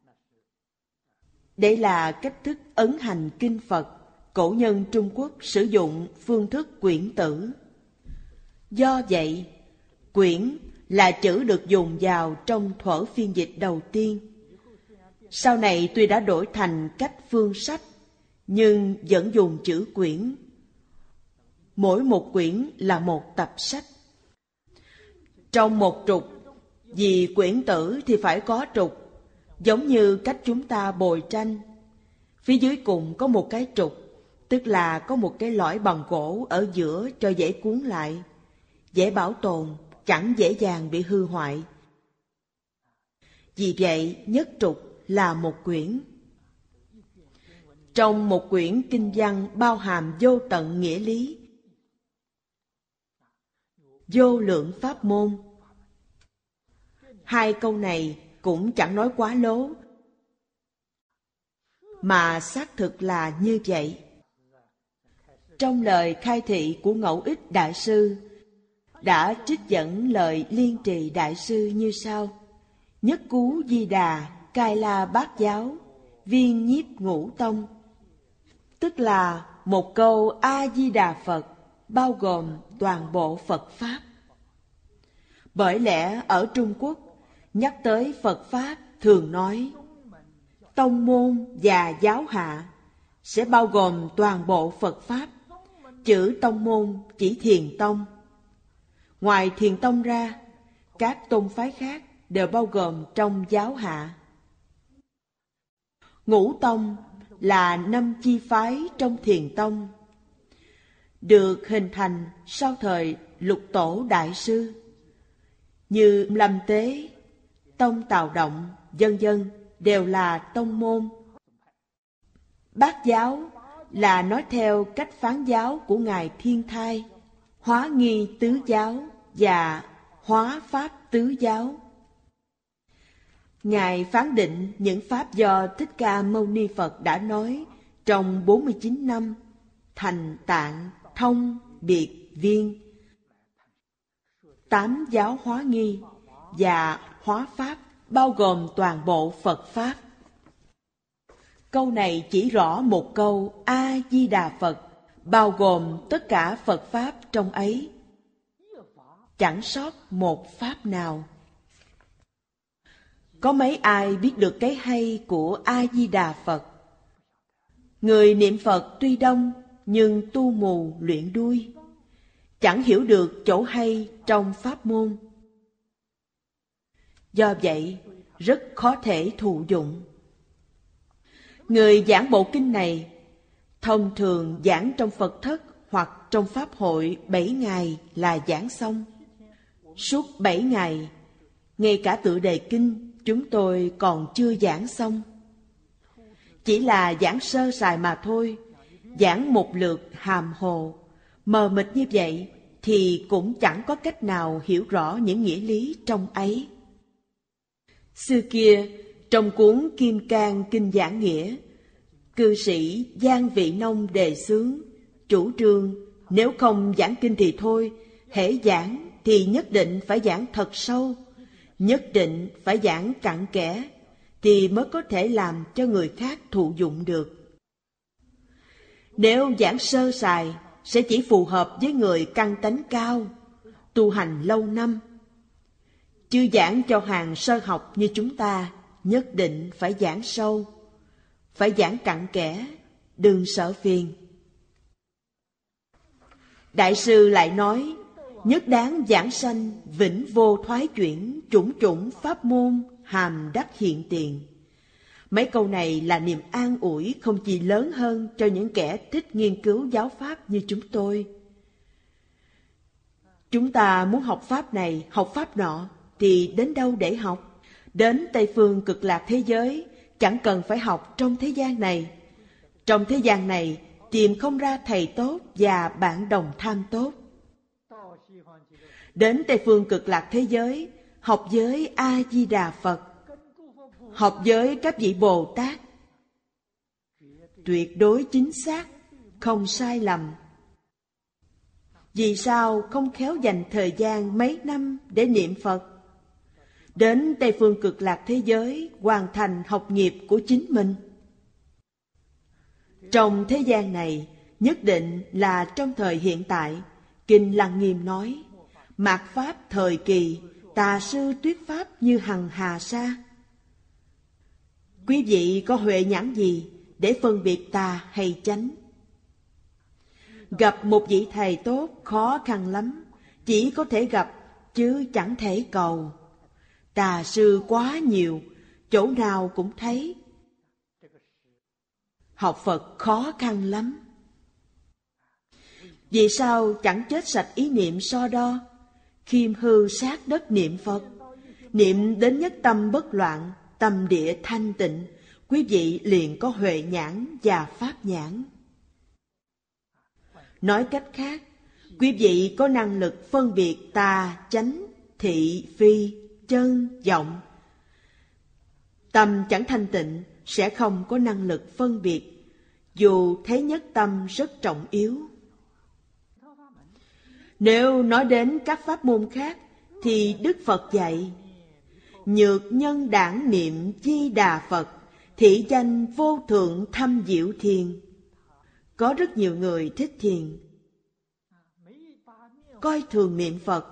Đây là cách thức ấn hành kinh Phật. Cổ nhân Trung Quốc sử dụng phương thức quyển tử. Do vậy, quyển là chữ được dùng vào trong thuở phiên dịch đầu tiên. Sau này tuy đã đổi thành cách phương sách, nhưng vẫn dùng chữ quyển. Mỗi một quyển là một tập sách. Trong một trục, vì quyển tử thì phải có trục, giống như cách chúng ta bồi tranh. Phía dưới cùng có một cái trục, tức là có một cái lõi bằng gỗ ở giữa cho dễ cuốn lại, dễ bảo tồn, chẳng dễ dàng bị hư hoại. Vì vậy, nhất trục là một quyển. trong một quyển kinh văn bao hàm vô tận nghĩa lý. Vô lượng pháp môn. Hai câu này cũng chẳng nói quá lố, mà xác thực là như vậy. Trong lời khai thị của Ngẫu Ích Đại Sư đã trích dẫn lời Liên Trì Đại Sư như sau: Nhất Cú Di Đà, Cai La Bát Giáo, Viên Nhiếp Ngũ Tông. Tức là một câu A-di-đà Phật bao gồm toàn bộ Phật Pháp. Bởi lẽ ở Trung Quốc, nhắc tới Phật Pháp thường nói tông môn và giáo hạ sẽ bao gồm toàn bộ Phật Pháp. Chữ tông môn chỉ Thiền Tông. Ngoài Thiền Tông ra, các tôn phái khác đều bao gồm trong giáo hạ. Ngũ Tông là 5 chi phái trong Thiền Tông, được hình thành sau thời Lục Tổ Đại Sư, như Lâm Tế, Tông Tào Động, vân vân đều là tông môn. Bát giáo là nói theo cách phán giáo của Ngài Thiên Thai, Hóa Nghi Tứ Giáo và Hóa Pháp Tứ Giáo. Ngài phán định những pháp do Thích Ca Mâu Ni Phật đã nói trong 49 năm, thành tạng, thông, biệt, viên. 8 giáo hóa nghi và hóa pháp bao gồm toàn bộ Phật Pháp. Câu này chỉ rõ một câu A-di-đà Phật bao gồm tất cả Phật Pháp trong ấy, chẳng sót một Pháp nào. Có mấy ai biết được cái hay của A-di-đà Phật? Người niệm Phật tuy đông, nhưng tu mù luyện đuôi, chẳng hiểu được chỗ hay trong pháp môn. Do vậy, rất khó thể thụ dụng. Người giảng bộ kinh này, thông thường giảng trong Phật thất hoặc trong Pháp hội 7 ngày là giảng xong. Suốt 7 ngày, ngay cả tựa đề kinh chúng tôi còn chưa giảng xong. Chỉ là giảng sơ sài mà thôi, giảng một lượt hàm hồ, mờ mịt như vậy thì cũng chẳng có cách nào hiểu rõ những nghĩa lý trong ấy. Xưa kia, trong cuốn Kim Cang Kinh Giảng Nghĩa, cư sĩ Giang Vị Nông đề xướng, chủ trương nếu không giảng kinh thì thôi, hễ giảng thì nhất định phải giảng thật sâu, nhất định phải giảng cặn kẽ, thì mới có thể làm cho người khác thụ dụng được. Nếu giảng sơ sài, sẽ chỉ phù hợp với người căn tánh cao, tu hành lâu năm. Chứ giảng cho hàng sơ học như chúng ta, nhất định phải giảng sâu, phải giảng cặn kẽ, đừng sợ phiền. Đại sư lại nói, nhất đáng giảng sanh, vĩnh vô thoái chuyển, chủng chủng pháp môn, hàm đắc hiện tiền. Mấy câu này là niềm an ủi không chỉ lớn hơn cho những kẻ thích nghiên cứu giáo pháp như chúng tôi. Chúng ta muốn học pháp này, học pháp nọ, thì đến đâu để học? Đến Tây Phương Cực Lạc thế giới, chẳng cần phải học trong thế gian này. Trong thế gian này, tìm không ra thầy tốt và bạn đồng tham tốt. Đến Tây Phương Cực Lạc thế giới, học với A-di-đà Phật, học với các vị Bồ Tát, tuyệt đối chính xác, không sai lầm. Vì sao không khéo dành thời gian mấy năm để niệm Phật? Đến Tây Phương Cực Lạc thế giới, hoàn thành học nghiệp của chính mình. Trong thế gian này, nhất định là trong thời hiện tại, Kinh Lăng Nghiêm nói, mạt pháp thời kỳ, tà sư tuyết pháp như hằng hà sa. Quý vị có huệ nhãn gì để phân biệt tà hay chánh? Gặp một vị thầy tốt khó khăn lắm, chỉ có thể gặp chứ chẳng thể cầu. Tà sư quá nhiều, chỗ nào cũng thấy. Học Phật khó khăn lắm. Vì sao chẳng chết sạch ý niệm so đo, khiêm hư sát đất niệm Phật, niệm đến nhất tâm bất loạn, tâm địa thanh tịnh, quý vị liền có huệ nhãn và pháp nhãn. Nói cách khác, quý vị có năng lực phân biệt tà, chánh, thị, phi, chân, vọng. Tâm chẳng thanh tịnh sẽ không có năng lực phân biệt, dù thế nhất tâm rất trọng yếu. Nếu nói đến các pháp môn khác, thì Đức Phật dạy: nhược nhân đản niệm Di Đà Phật, thị danh vô thượng thâm diệu thiền. Có rất nhiều người thích thiền, coi thường niệm Phật,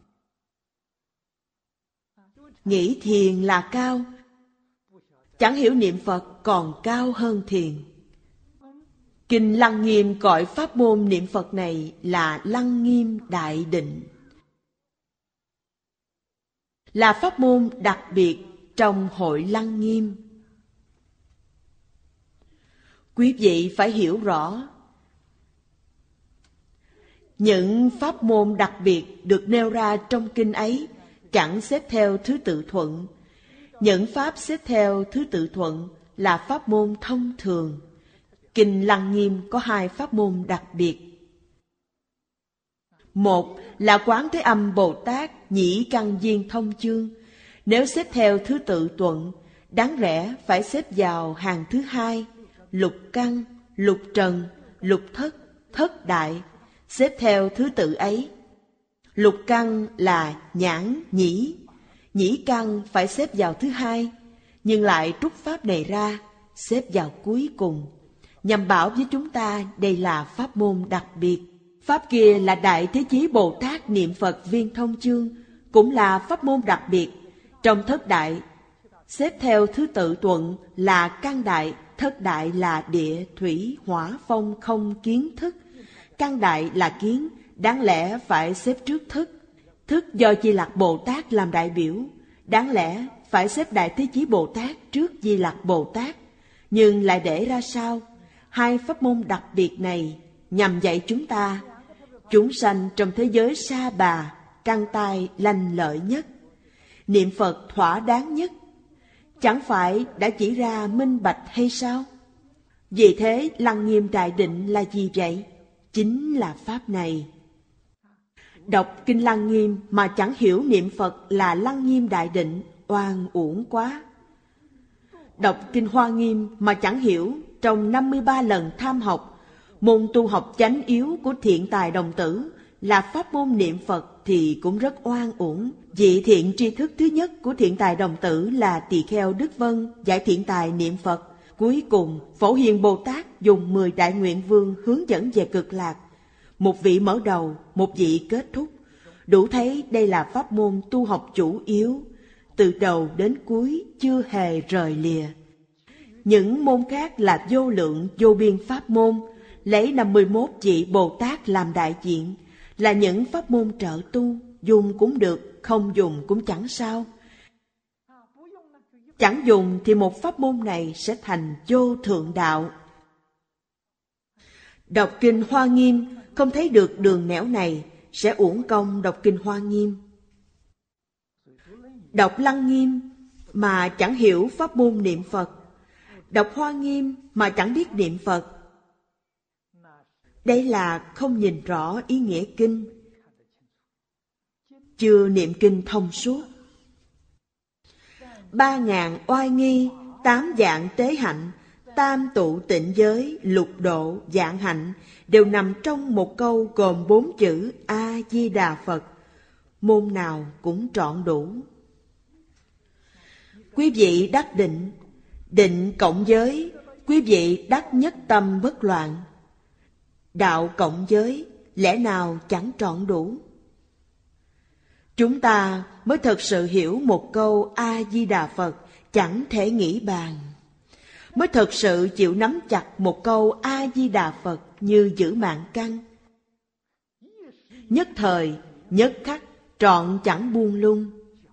nghĩ thiền là cao, chẳng hiểu niệm Phật còn cao hơn thiền. Kinh Lăng Nghiêm gọi pháp môn niệm Phật này là Lăng Nghiêm Đại Định, là pháp môn đặc biệt trong hội Lăng Nghiêm. Quý vị phải hiểu rõ, những pháp môn đặc biệt được nêu ra trong kinh ấy chẳng xếp theo thứ tự thuận. Những pháp xếp theo thứ tự thuận là pháp môn thông thường. Kinh Lăng Nghiêm có 2 pháp môn đặc biệt. Một là Quán Thế Âm Bồ Tát Nhĩ Căn Viên Thông Chương. Nếu xếp theo thứ tự thuận, đáng lẽ phải xếp vào hàng thứ 2, lục căn, lục trần, lục thất, thất đại, xếp theo thứ tự ấy. Lục căn là nhãn, nhĩ, nhĩ căn phải xếp vào thứ 2, nhưng lại trút pháp này ra, xếp vào cuối cùng, nhằm bảo với chúng ta đây là pháp môn đặc biệt. Pháp kia là Đại Thế Chí Bồ Tát niệm Phật Viên Thông Chương, cũng là pháp môn đặc biệt. Trong thất đại, xếp theo thứ tự thuận là căn đại, thất đại là địa, thủy, hỏa, phong, không, kiến, thức. Căn đại là kiến, đáng lẽ phải xếp trước thức. Thức do Di Lặc Bồ Tát làm đại biểu, đáng lẽ phải xếp Đại Thế Chí Bồ Tát trước Di Lặc Bồ Tát, nhưng lại để ra sau. 2 pháp môn đặc biệt này nhằm dạy chúng sanh trong thế giới sa bà, căn tai lành lợi nhất, niệm Phật thỏa đáng nhất. Chẳng phải đã chỉ ra minh bạch hay sao? Vì thế Lăng Nghiêm Đại Định là gì vậy? Chính là pháp này. Đọc kinh Lăng Nghiêm mà chẳng hiểu niệm Phật là Lăng Nghiêm Đại Định, oan uổng quá. Đọc kinh Hoa Nghiêm mà chẳng hiểu trong 53 lần tham học, môn tu học chánh yếu của Thiện Tài Đồng Tử là pháp môn niệm Phật thì cũng rất oan uổng. Vị thiện tri thức thứ nhất của Thiện Tài Đồng Tử là Tỳ Kheo Đức Vân giải Thiện Tài niệm Phật. Cuối cùng, Phổ Hiền Bồ Tát dùng 10 đại nguyện vương hướng dẫn về cực lạc. Một vị mở đầu, một vị kết thúc. Đủ thấy đây là pháp môn tu học chủ yếu, từ đầu đến cuối chưa hề rời lìa. Những môn khác là vô lượng vô biên pháp môn, lấy 51 vị Bồ Tát làm đại diện, là những pháp môn trợ tu, dùng cũng được, không dùng cũng chẳng sao. Chẳng dùng thì một pháp môn này sẽ thành vô thượng đạo. Đọc kinh Hoa Nghiêm không thấy được đường nẻo này, sẽ uổng công đọc kinh Hoa Nghiêm. Đọc Lăng Nghiêm mà chẳng hiểu pháp môn niệm Phật, đọc Hoa Nghiêm mà chẳng biết niệm Phật, đây là không nhìn rõ ý nghĩa kinh, chưa niệm kinh thông suốt. 3.000 oai nghi, 8 dạng tế hạnh, tam tụ tịnh giới, lục độ, dạng hạnh đều nằm trong một câu gồm 4 chữ A-di-đà Phật. Môn nào cũng trọn đủ. Quý vị đắc định, định cộng giới, quý vị đắc nhất tâm bất loạn. Đạo cộng giới, lẽ nào chẳng trọn đủ? Chúng ta mới thật sự hiểu một câu A-di-đà Phật chẳng thể nghĩ bàn, mới thật sự chịu nắm chặt một câu A-di-đà Phật như giữ mạng căn. Nhất thời, nhất khắc, trọn chẳng buông lung.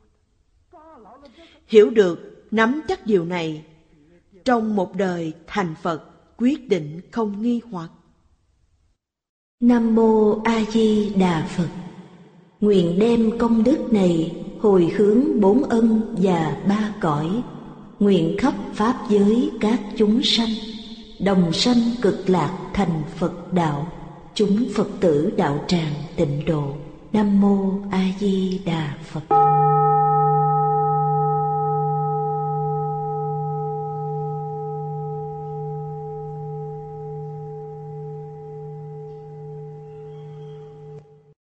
Hiểu được, nắm chắc điều này, trong một đời thành Phật quyết định không nghi hoặc. Nam Mô A Di Đà Phật. Nguyện đem công đức này hồi hướng 4 ân và 3 cõi, nguyện khắp pháp giới các chúng sanh, đồng sanh cực lạc thành Phật đạo, chúng Phật tử đạo tràng tịnh độ. Nam mô A Di Đà Phật.